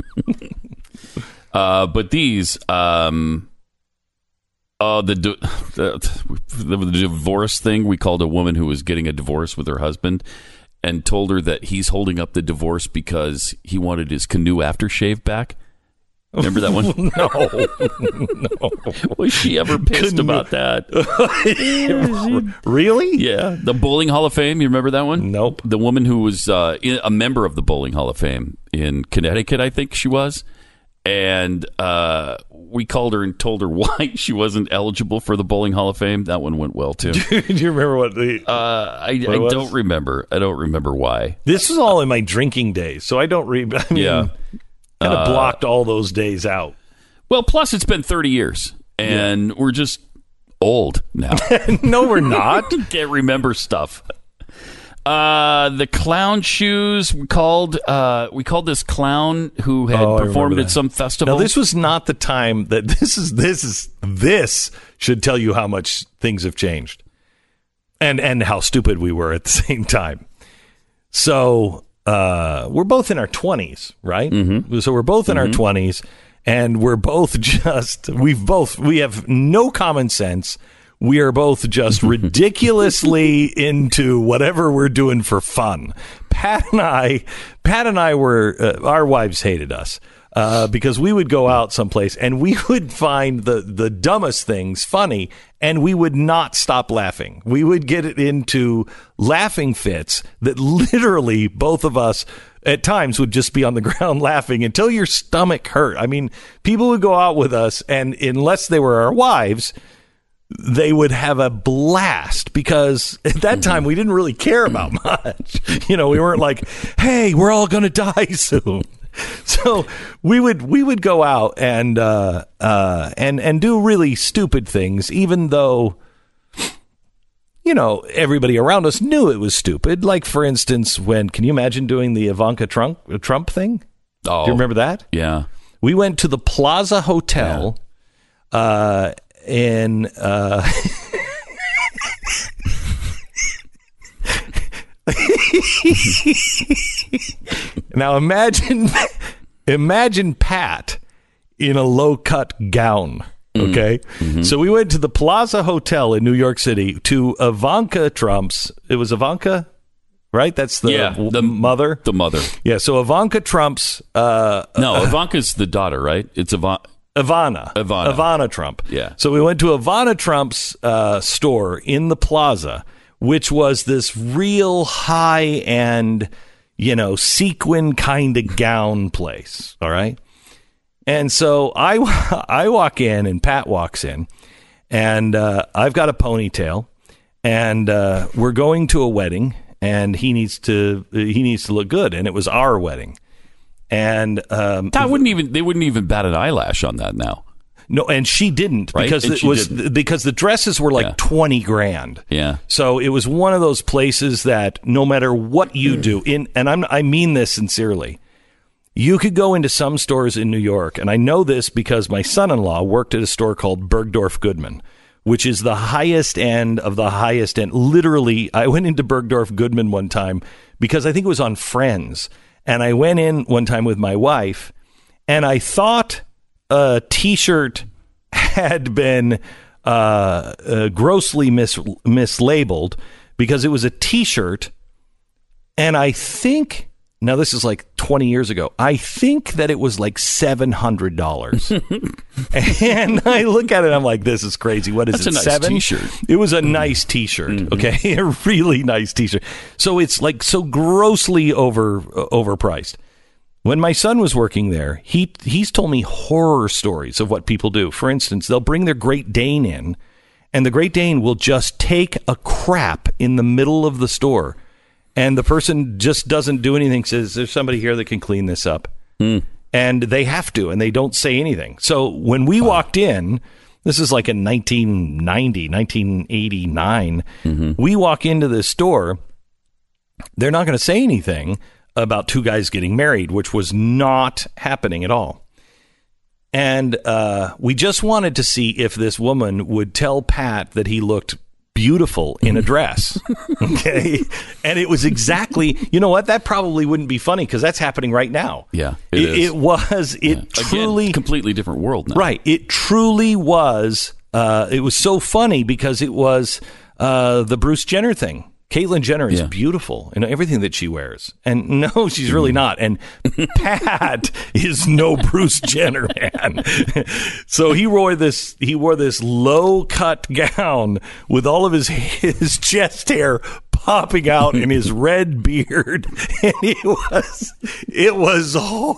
Uh, but these, um, uh, the, di- the the divorce thing, we called a woman who was getting a divorce with her husband and told her that he's holding up the divorce because he wanted his canoe aftershave back. Remember that one? No, no. Was she ever pissed Canoe. about that? Really? Yeah, the Bowling Hall of Fame. You remember that one? Nope. The woman who was uh, in, a member of the Bowling Hall of Fame in Connecticut, I think she was, and uh, we called her and told her why she wasn't eligible for the Bowling Hall of Fame. That one went well too. Do you remember what the? Uh, I, What I it was? don't remember. I don't remember why. This was all in my drinking days, so I don't read. I mean, Yeah. kind of Uh, blocked all those days out. Well, plus it's been thirty years, and we're just old now. No, we're not. Can't remember stuff. Uh, the clown shoes we called. Uh, we called this clown who had Oh, I performed remember at that. some festival. Now, this was not the time that this is. This is this should tell you how much things have changed, and and how stupid we were at the same time. So uh, we're both in our twenties, right? Mm-hmm. So we're both in our twenties, and we're both just we've both we have no common sense. we are both just ridiculously into whatever we're doing for fun. Pat and I, Pat and I were, uh, our wives hated us. Uh, because we would go out someplace and we would find the, the dumbest things funny and we would not stop laughing. We would get into laughing fits that literally both of us at times would just be on the ground laughing until your stomach hurt. I mean, people would go out with us and unless they were our wives, they would have a blast because at that time we didn't really care about much. You know, we weren't like, hey, we're all going to die soon. So we would we would go out and uh, uh, and and do really stupid things, even though, you know, everybody around us knew it was stupid. Like, for instance, when can you imagine doing the Ivanka Trump Trump thing? Oh, do you remember that? Yeah, we went to the Plaza Hotel, yeah. uh, in. Uh, Now imagine imagine Pat in a low-cut gown, okay? Mm-hmm. So we went to the Plaza Hotel in New York City to Ivanka Trump's, it was Ivanka, right? That's the, yeah, the mother? The mother. Yeah, so Ivanka Trump's... Uh, no, uh, Ivanka's the daughter, right? It's Ivanka. Ivana. Ivana. Ivana Trump. Yeah. So we went to Ivana Trump's uh, store in the Plaza, which was this real high-end, you know, sequin kind of gown place, all right? And so I, I walk in, and Pat walks in, and uh, I've got a ponytail, and uh, we're going to a wedding, and he needs to he needs to look good, and it was our wedding. And um, that wouldn't even they wouldn't even bat an eyelash on that now. No, and she didn't right? because and it was didn't. because the dresses were like yeah. twenty grand. Yeah. So it was one of those places that no matter what you do in, and I'm, I mean this sincerely, you could go into some stores in New York, and I know this because my son-in-law worked at a store called Bergdorf Goodman, which is the highest end of the highest end. Literally, I went into Bergdorf Goodman one time because I think it was on Friends, and I went in one time with my wife, and I thought a T-shirt had been uh, uh, grossly mis- mislabeled because it was a T-shirt, and I think, now this is like twenty years ago, I think that it was like seven hundred dollars. And I look at it, I'm like, this is crazy. What is That's it, a nice seven? T-shirt. It was a nice T-shirt, mm-hmm. okay? A really nice T-shirt. So it's like so grossly over uh, overpriced. When my son was working there, he he's told me horror stories of what people do. For instance, they'll bring their Great Dane in, and the Great Dane will just take a crap in the middle of the store, and the person just doesn't do anything, says, there's somebody here that can clean this up. Mm. And they have to, and they don't say anything. So when we wow. walked in, this is like in nineteen ninety, nineteen eighty-nine, mm-hmm. we walk into this store, they're not going to say anything about two guys getting married, which was not happening at all. And uh, we just wanted to see if this woman would tell Pat that he looked beautiful in a dress. Okay. And it was exactly, you know what? That probably wouldn't be funny because that's happening right now. Yeah. It, it, is. it was, it yeah. truly. Again, completely different world now. Right. It truly was. Uh, it was so funny because it was uh, the Bruce Jenner thing. Caitlyn Jenner is yeah. beautiful in everything that she wears. And no, she's really not. And Pat is no Bruce Jenner, man. So he wore this he wore this low-cut gown with all of his his chest hair popping out in his red beard. And it was it was oh,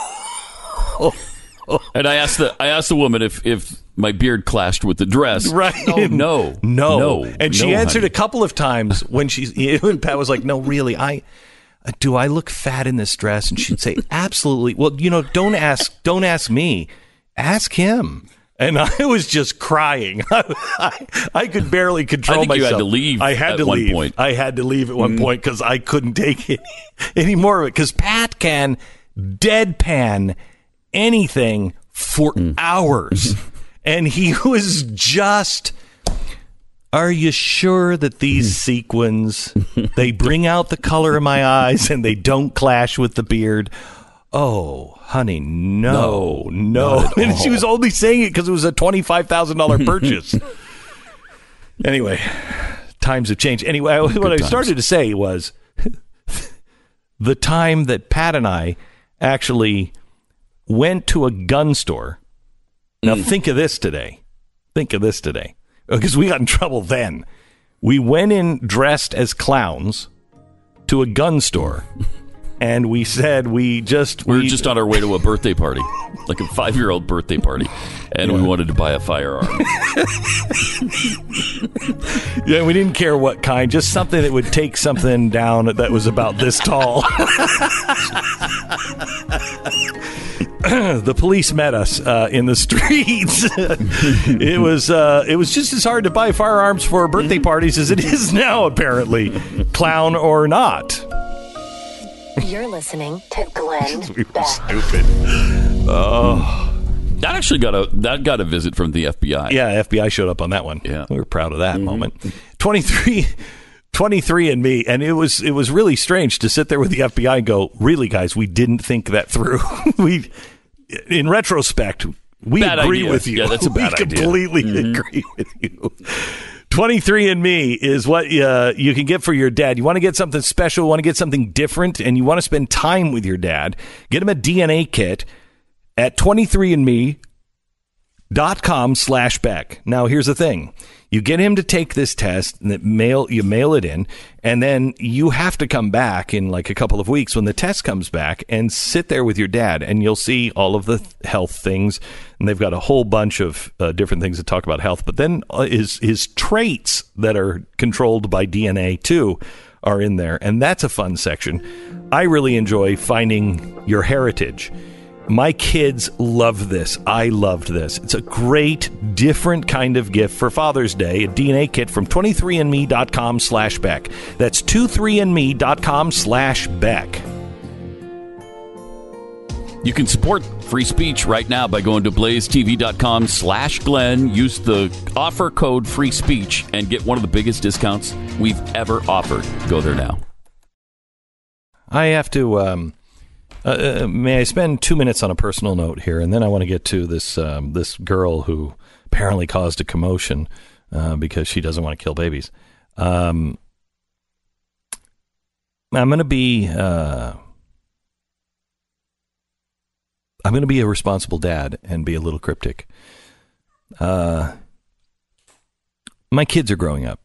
oh, oh. And I asked the I asked the woman if if my beard clashed with the dress. Right. Oh, no. No. No. And she no, answered honey. a couple of times when she's, and Pat was like, no, really, I, do I look fat in this dress? And she'd say, absolutely. Well, you know, don't ask, don't ask me, ask him. And I was just crying. I, I, I could barely control I think myself. you had to leave I had at to one leave. point. I had to leave at one mm. point because I couldn't take it any more of it. Because Pat can deadpan anything for mm. hours. And he was just, are you sure that these sequins, they bring out the color of my eyes and they don't clash with the beard? Oh, honey, no, no. no. And she was only saying it because it was a twenty-five thousand dollars purchase. Anyway, times have changed. Anyway, Good what times. I started to say was the time that Pat and I actually went to a gun store. Now, Mm. think of this today. Think of this today. Because we got in trouble then. We went in dressed as clowns to a gun store. And we said we just... We were just on our way to a birthday party, like a five-year-old birthday party, and Yeah. we wanted to buy a firearm. Yeah, we didn't care what kind, just something that would take something down that was about this tall. The police met us uh, in the streets. It was uh, it was just as hard to buy firearms for birthday parties as it is now, apparently, clown or not. You're listening to Glenn We were Beck. stupid. Oh. That actually got a that got a visit from the F B I. Yeah, F B I showed up on that one. Yeah. We were proud of that moment. twenty-three, twenty-three and me, and it was it was really strange to sit there with the F B I and go, really, guys, we didn't think that through. we, in retrospect, we Bad agree idea. with you. Yeah, that's a bad we idea. completely agree with you. twenty-three and me is what uh, you can get for your dad. You want to get something special, want to get something different, and you want to spend time with your dad. Get him a D N A kit at twenty-three and me dot com slash Beck. Now, here's the thing. You get him to take this test, and it mail you mail it in, and then you have to come back in like a couple of weeks when the test comes back and sit there with your dad, and you'll see all of the health things, and they've got a whole bunch of uh, different things that talk about health, but then uh, his, his traits that are controlled by D N A too are in there, and that's a fun section. I really enjoy finding your heritage. My kids love this. I loved this. It's a great, different kind of gift for Father's Day. A D N A kit from twenty-three and me dot com slash Beck. That's twenty-three and me dot com slash Beck. You can support free speech right now by going to blaze t v dot com slash Glenn. Use the offer code free speech and get one of the biggest discounts we've ever offered. Go there now. I have to, um, uh, uh, may I spend two minutes on a personal note here, and then I want to get to this um, this girl who apparently caused a commotion uh, because she doesn't want to kill babies. Um, I'm going to be... Uh, I'm going to be a responsible dad and be a little cryptic. Uh, my kids are growing up,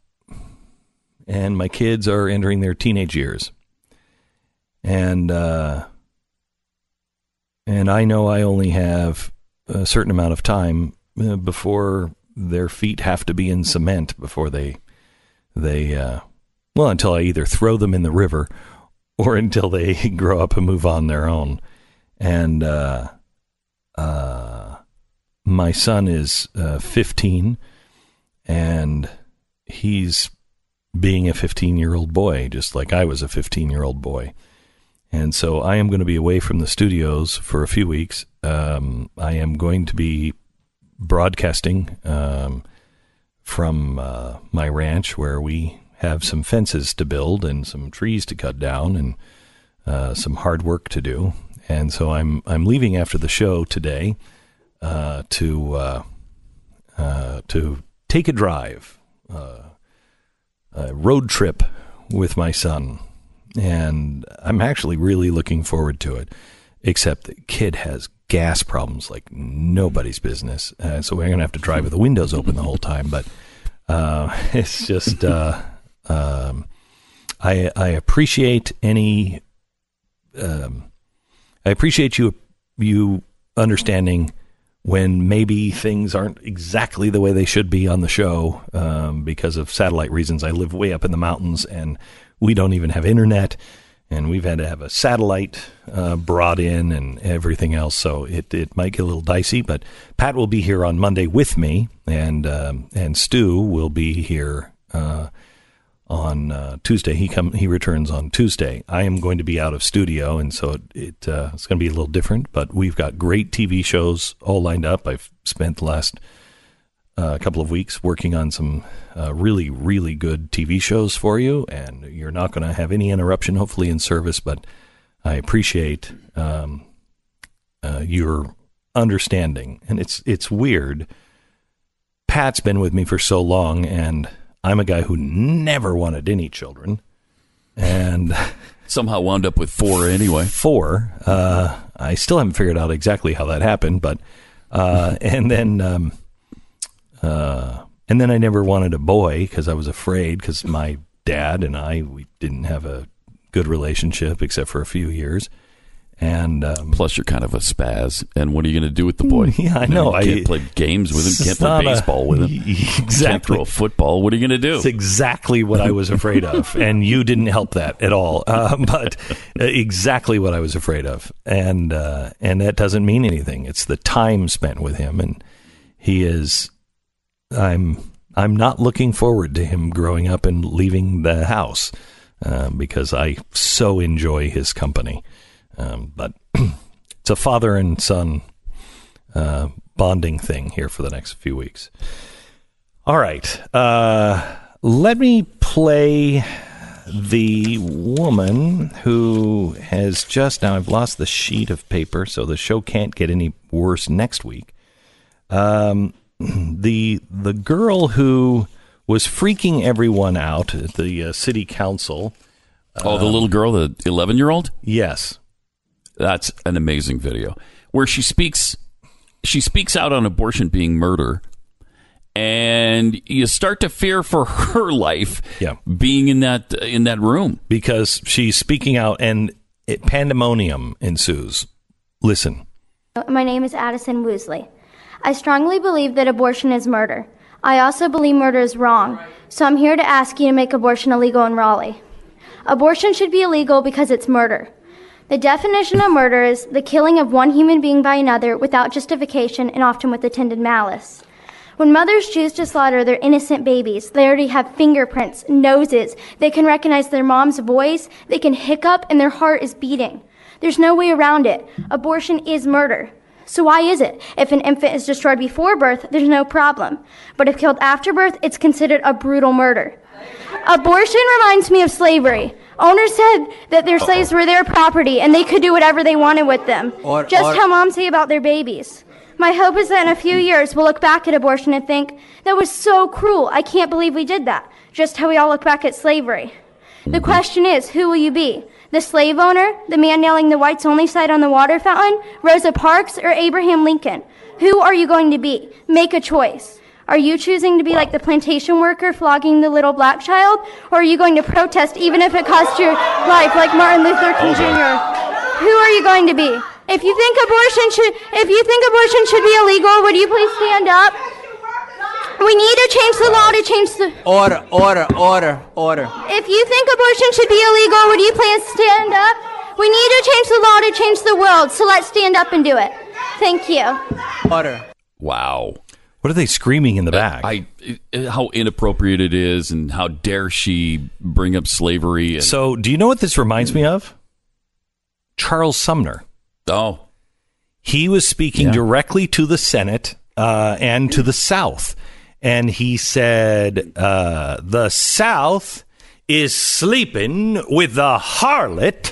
and my kids are entering their teenage years. And uh, and I know I only have a certain amount of time uh, before their feet have to be in cement before they, they uh, well, until I either throw them in the river or until they grow up and move on their own. And uh, uh, my son is uh, fifteen, and he's being a fifteen-year-old boy, just like I was a fifteen-year-old boy. And so I am going to be away from the studios for a few weeks. Um, I am going to be broadcasting um, from uh, my ranch, where we have some fences to build and some trees to cut down and uh, some hard work to do. And so I'm I'm leaving after the show today uh, to uh, uh, to take a drive, uh, a road trip with my son, and I'm actually really looking forward to it. Except the kid has gas problems like nobody's business, uh, so we're gonna have to drive with the windows open the whole time. But uh, it's just uh, um, I I appreciate any. Um, I appreciate you you understanding when maybe things aren't exactly the way they should be on the show um, because of satellite reasons. I live way up in the mountains, and we don't even have internet, and we've had to have a satellite uh, brought in and everything else, so it, it might get a little dicey. But Pat will be here on Monday with me, and um, and Stu will be here uh on uh, Tuesday. He come he returns on Tuesday. I am going to be out of studio, and so it, it uh, it's going to be a little different, but we've got great T V shows all lined up. I've spent the last uh, couple of weeks working on some uh, really, really good T V shows for you, and you're not going to have any interruption, hopefully, in service, but I appreciate um, uh, your understanding. And it's it's weird. Pat's been with me for so long, and I'm a guy who never wanted any children, and somehow wound up with four anyway. Four. Uh, I still haven't figured out exactly how that happened, but uh, and then um, uh, and then I never wanted a boy because I was afraid because my dad and I we didn't have a good relationship except for a few years. And um, plus, you're kind of a spaz. And what are you going to do with the boy? Yeah, I You know. You can't I, play games with him. Can't play not a- baseball with him. Exactly. Can't throw a football. What are you going to do? It's exactly what I was afraid of, and you didn't help that at all. Uh, but exactly what I was afraid of, and uh, and that doesn't mean anything. It's the time spent with him, and he is. I'm I'm not looking forward to him growing up and leaving the house uh, because I so enjoy his company. Um, but it's a father and son uh, bonding thing here for the next few weeks. All right. Uh, let me play the woman who has just, now I've lost the sheet of paper, so the show can't get any worse next week. Um, the, the girl who was freaking everyone out at the uh, city council. Oh, the little girl, the eleven-year-old? Yes. That's an amazing video where she speaks she speaks out on abortion being murder, and you start to fear for her life yeah. being in that in that room because she's speaking out and it, pandemonium ensues. Listen. My name is Addison Woosley. I strongly believe that abortion is murder. I also believe murder is wrong, so I'm here to ask you to make abortion illegal in Raleigh. Abortion should be illegal because it's murder. The definition of murder is the killing of one human being by another without justification and often with intended malice. When mothers choose to slaughter their innocent babies, they already have fingerprints, noses, they can recognize their mom's voice, they can hiccup, and their heart is beating. There's no way around it. Abortion is murder. So why is it? If an infant is destroyed before birth, there's no problem. But if killed after birth, it's considered a brutal murder. Abortion reminds me of slavery. Owners said that their slaves were their property and they could do whatever they wanted with them. Or- Just or- how moms say about their babies. My hope is that in a few years we'll look back at abortion and think, that was so cruel. I can't believe we did that. Just how we all look back at slavery. The question is, who will you be? The slave owner, the man nailing the whites only sign on the water fountain, Rosa Parks, or Abraham Lincoln? Who are you going to be? Make a choice. Are you choosing to be like the plantation worker flogging the little black child? Or are you going to protest even if it costs your life like Martin Luther King Junior? Who are you going to be? If you think abortion should, if you think abortion should be illegal, would you please stand up? We need to change the law to change the... Order, order, order, order. If you think abortion should be illegal, would you please stand up? We need to change the law to change the world, so let's stand up and do it. Thank you. Order. Wow. What are they screaming in the back? I, I how inappropriate it is, and how dare she bring up slavery. And, So, do you know what this reminds me of? Charles Sumner. oh, He was speaking Yeah. directly to the Senate uh, and to the South. And he said, uh, the South is sleeping with the harlot,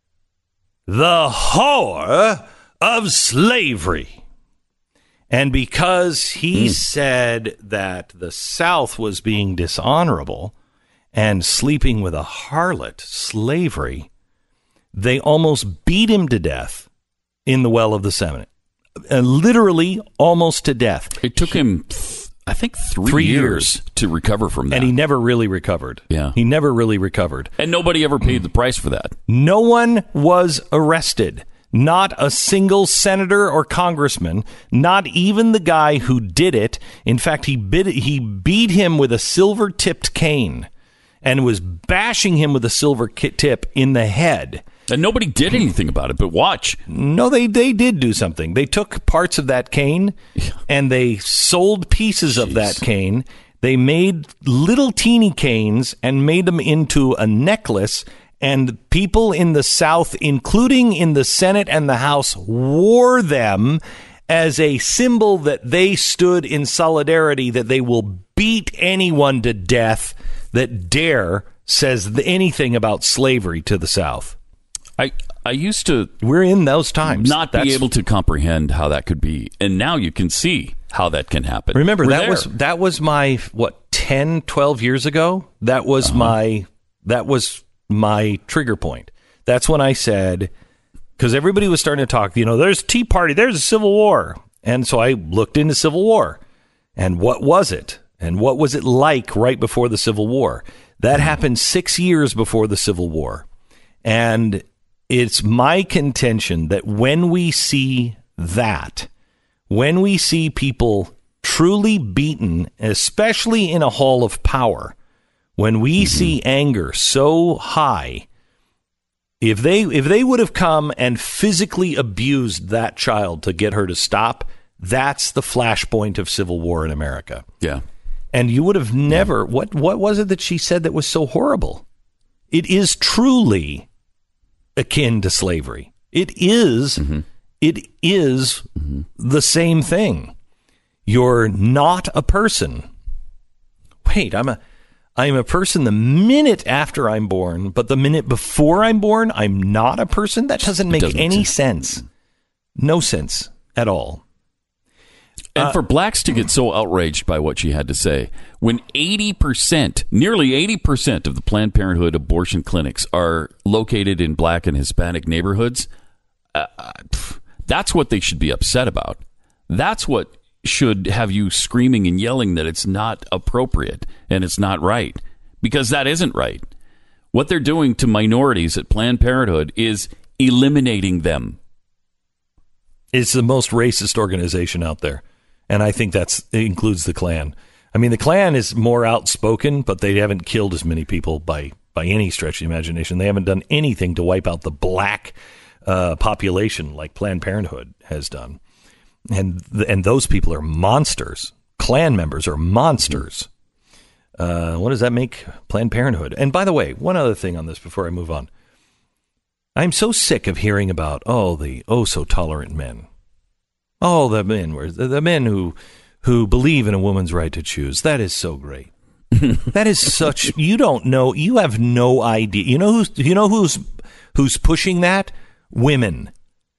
the whore of slavery. And because he Mm. said that the South was being dishonorable and sleeping with a harlot, slavery, they almost beat him to death in the well of the Senate. Uh, literally almost to death. it took him, th- I think, three, Three years, years. to recover from that. And he never really recovered. Yeah. He never really recovered. And nobody ever paid the price for that. No one was arrested. Not a single senator or congressman, not even the guy who did it. In fact, he bit, he beat him with a silver-tipped cane and was bashing him with a silver ki- tip in the head. And nobody did anything about it, but watch. No, they, they did do something. They took parts of that cane and they sold pieces of that cane. They made little teeny canes and made them into a necklace. And people in the South, including in the Senate and the House, wore them as a symbol that they stood in solidarity, that they will beat anyone to death that dare says anything about slavery to the South. I I used to We're in those times. not be That's- able to comprehend how that could be, and now you can see how that can happen. Remember, We're that there. was that was my what ten, twelve years ago, that was uh-huh. my that was my trigger point. That's when I said, because everybody was starting to talk, you know, there's Tea Party, there's a Civil War. And so I looked into Civil War. And what was it? And what was it like right before the Civil War? That happened six years before the Civil War. And it's my contention that when we see that, when we see people truly beaten, especially in a hall of power, when we mm-hmm. see anger so high, if they if they would have come and physically abused that child to get her to stop, that's the flashpoint of Civil War in America. Yeah. And you would have never, yeah. what what was it that she said that was so horrible? It is truly akin to slavery. It is, mm-hmm. it is mm-hmm. the same thing. You're not a person. Wait, I'm a I'm a person the minute after I'm born, but the minute before I'm born, I'm not a person? That doesn't make doesn't any sense. sense. No sense at all. And uh, for blacks to get so outraged by what she had to say, when eighty percent, nearly eighty percent of the Planned Parenthood abortion clinics are located in black and Hispanic neighborhoods, uh, pff, that's what they should be upset about. That's what should have you screaming and yelling that it's not appropriate and it's not right, because that isn't right. What they're doing to minorities at Planned Parenthood is eliminating them. It's the most racist organization out there. And I think that's it includes the Klan. I mean, the Klan is more outspoken, but they haven't killed as many people by, by any stretch of the imagination. They haven't done anything to wipe out the black uh, population like Planned Parenthood has done. And and those people are monsters. Klan members are monsters. Uh, what does that make Planned Parenthood? And by the way, one other thing on this before I move on. I'm so sick of hearing about, oh, the oh so tolerant men. Oh, the men, the, the men who who believe in a woman's right to choose. That is so great. That is such, you don't know, you have no idea. You know who's, you know who's who's pushing that? Women.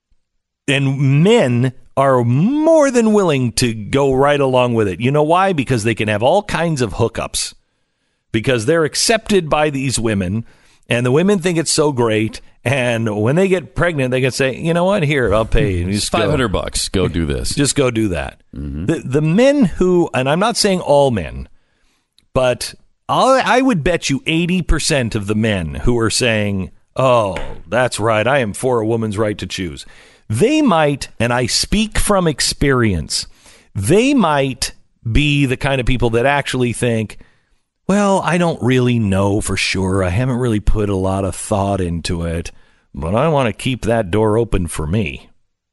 And men are more than willing to go right along with it. You know why? Because they can have all kinds of hookups. Because they're accepted by these women, and the women think it's so great. And when they get pregnant, they can say, you know what? Here, I'll pay you. Just five hundred bucks. Go do this. Just go do that. Mm-hmm. The, the men who, and I'm not saying all men, but I'll, I would bet you eighty percent of the men who are saying, oh, that's right, I am for a woman's right to choose. They might, and I speak from experience, they might be the kind of people that actually think, well, I don't really know for sure. I haven't really put a lot of thought into it, but I want to keep that door open for me.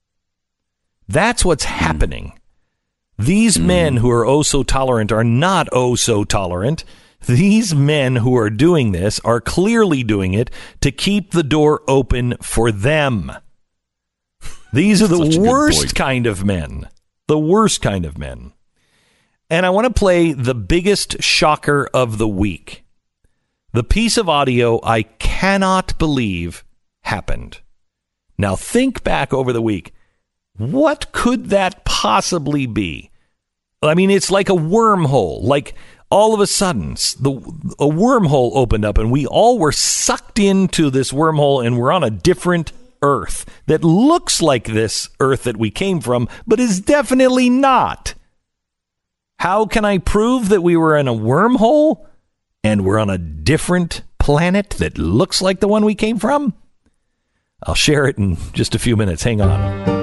That's what's mm. happening. These mm. men who are oh so tolerant are not oh so tolerant. These men who are doing this are clearly doing it to keep the door open for them. These are the worst kind of men. The worst kind of men. And I want to play the biggest shocker of the week. The piece of audio I cannot believe happened. Now think back over the week. What could that possibly be? I mean, it's like a wormhole. Like all of a sudden, the a wormhole opened up and we all were sucked into this wormhole and we're on a different Earth that looks like this Earth that we came from, but is definitely not. How can I prove that we were in a wormhole and we're on a different planet that looks like the one we came from? I'll share it in just a few minutes. Hang on.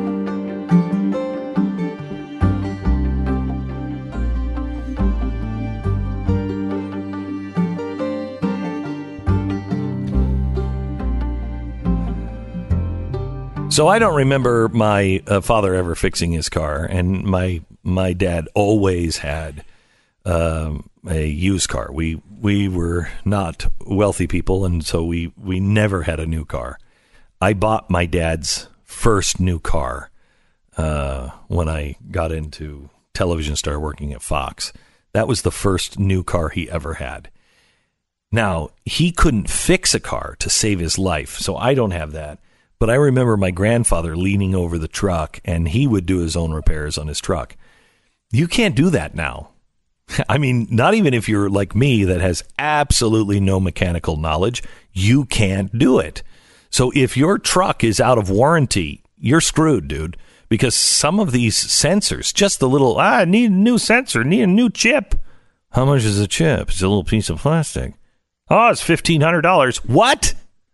So I don't remember my uh, father ever fixing his car, and my my dad always had um, a used car. We we were not wealthy people, and so we, we never had a new car. I bought my dad's first new car uh, when I got into television, started working at Fox. That was the first new car he ever had. Now, he couldn't fix a car to save his life, so I don't have that. But I remember my grandfather leaning over the truck, and he would do his own repairs on his truck. You can't do that now. I mean, not even if you're like me that has absolutely no mechanical knowledge, you can't do it. So if your truck is out of warranty, you're screwed, dude, because some of these sensors, just the little, ah, I need a new sensor, need a new chip. How much is a chip? It's a little piece of plastic. Oh, it's fifteen hundred dollars. What?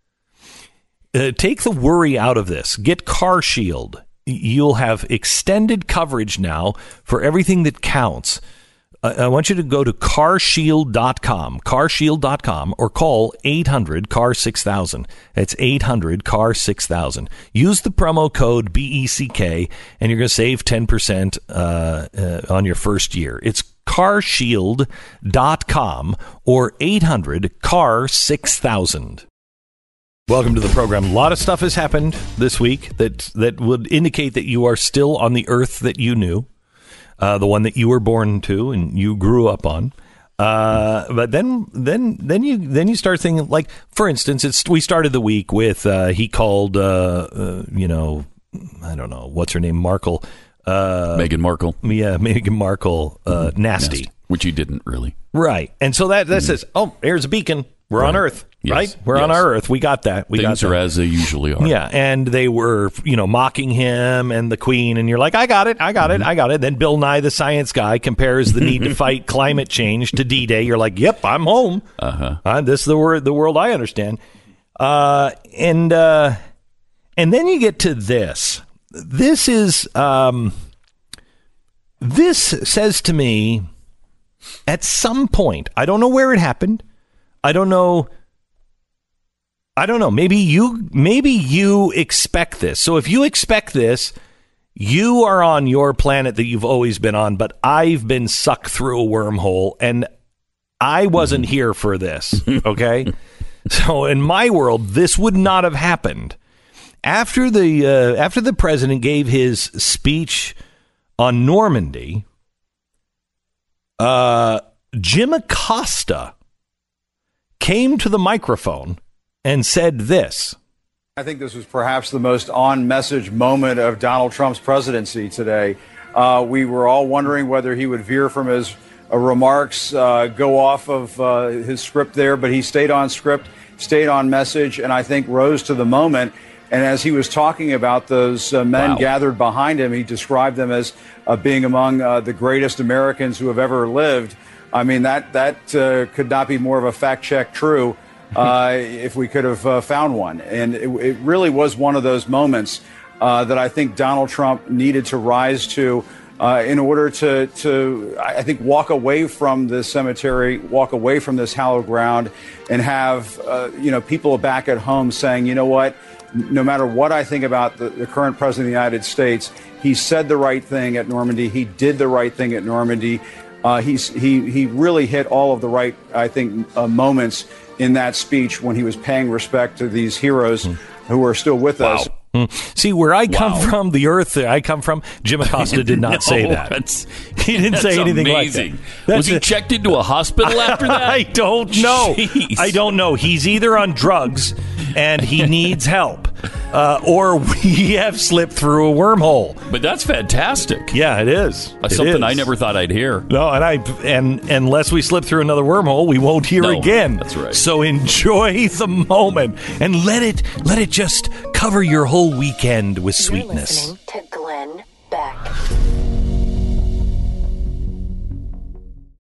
Uh, take the worry out of this. Get Car Shield. You'll have extended coverage now for everything that counts. Uh, I want you to go to car shield dot com, car shield dot com, or call eight hundred C A R six thousand. That's eight hundred C A R six thousand. Use the promo code B E C K, and you're going to save ten percent uh, uh, on your first year. It's car shield dot com or eight hundred C A R six thousand. Welcome to the program. A lot of stuff has happened this week that that would indicate that you are still on the earth that you knew, uh, the one that you were born to and you grew up on. Uh, but then, then, then you then you start thinking, like, for instance, it's we started the week with uh, he called, uh, uh, you know, I don't know what's her name, Markle, uh, Meghan Markle, yeah, Meghan Markle, uh, nasty. nasty, which he didn't really, right? And so that that mm. says, oh, here's a beacon. We're right. on Earth, yes. right? We're yes. on our Earth. We got that. We Things got that. are as they usually are. Yeah, and they were, you know, mocking him and the Queen, and you're like, I got it, I got it, I got it. Then Bill Nye, the science guy, compares the need to fight climate change to D-Day. You're like, yep, I'm home. Uh-huh. Uh, this is the word, the world I understand. Uh, and uh, and then you get to this. This is um, this says to me, at some point, I don't know where it happened. I don't know. I don't know. Maybe you maybe you expect this. So if you expect this, you are on your planet that you've always been on, but I've been sucked through a wormhole and I wasn't here for this, okay? So in my world, this would not have happened. After the uh, after the president gave his speech on Normandy, uh, Jim Acosta came to the microphone and said this. I think this was perhaps the most on-message moment of Donald Trump's presidency today. Uh, we were all wondering whether he would veer from his uh, remarks, uh, go off of uh, his script there, but he stayed on script, stayed on message, and I think rose to the moment. And as he was talking about those uh, men wow. gathered behind him, he described them as uh, being among uh, the greatest Americans who have ever lived. I mean, that that uh, could not be more of a fact check true uh, if we could have uh, found one. And it, it really was one of those moments uh, that I think Donald Trump needed to rise to uh, in order to, to, I think, walk away from this cemetery, walk away from this hallowed ground, and have, uh, you know, people back at home saying, you know what, no matter what I think about the, the current president of the United States, he said the right thing at Normandy. He did the right thing at Normandy. Uh, he's, he he really hit all of the right, I think, uh, moments in that speech when he was paying respect to these heroes mm. who are still with wow. us. Mm. See, where I come wow. from, the earth that I come from, Jim Acosta did not no, say that. That's, he didn't that's say anything amazing. like that. Was he a, checked into a hospital after that? I don't know. Jeez. I don't know. He's either on drugs and he needs help, uh, or we have slipped through a wormhole. But that's fantastic. Yeah, it is. Uh, it something is. I never thought I'd hear. No, and I and unless we slip through another wormhole, we won't hear no, again. That's right. So enjoy the moment and let it let it just cover your whole weekend with You're sweetness. listening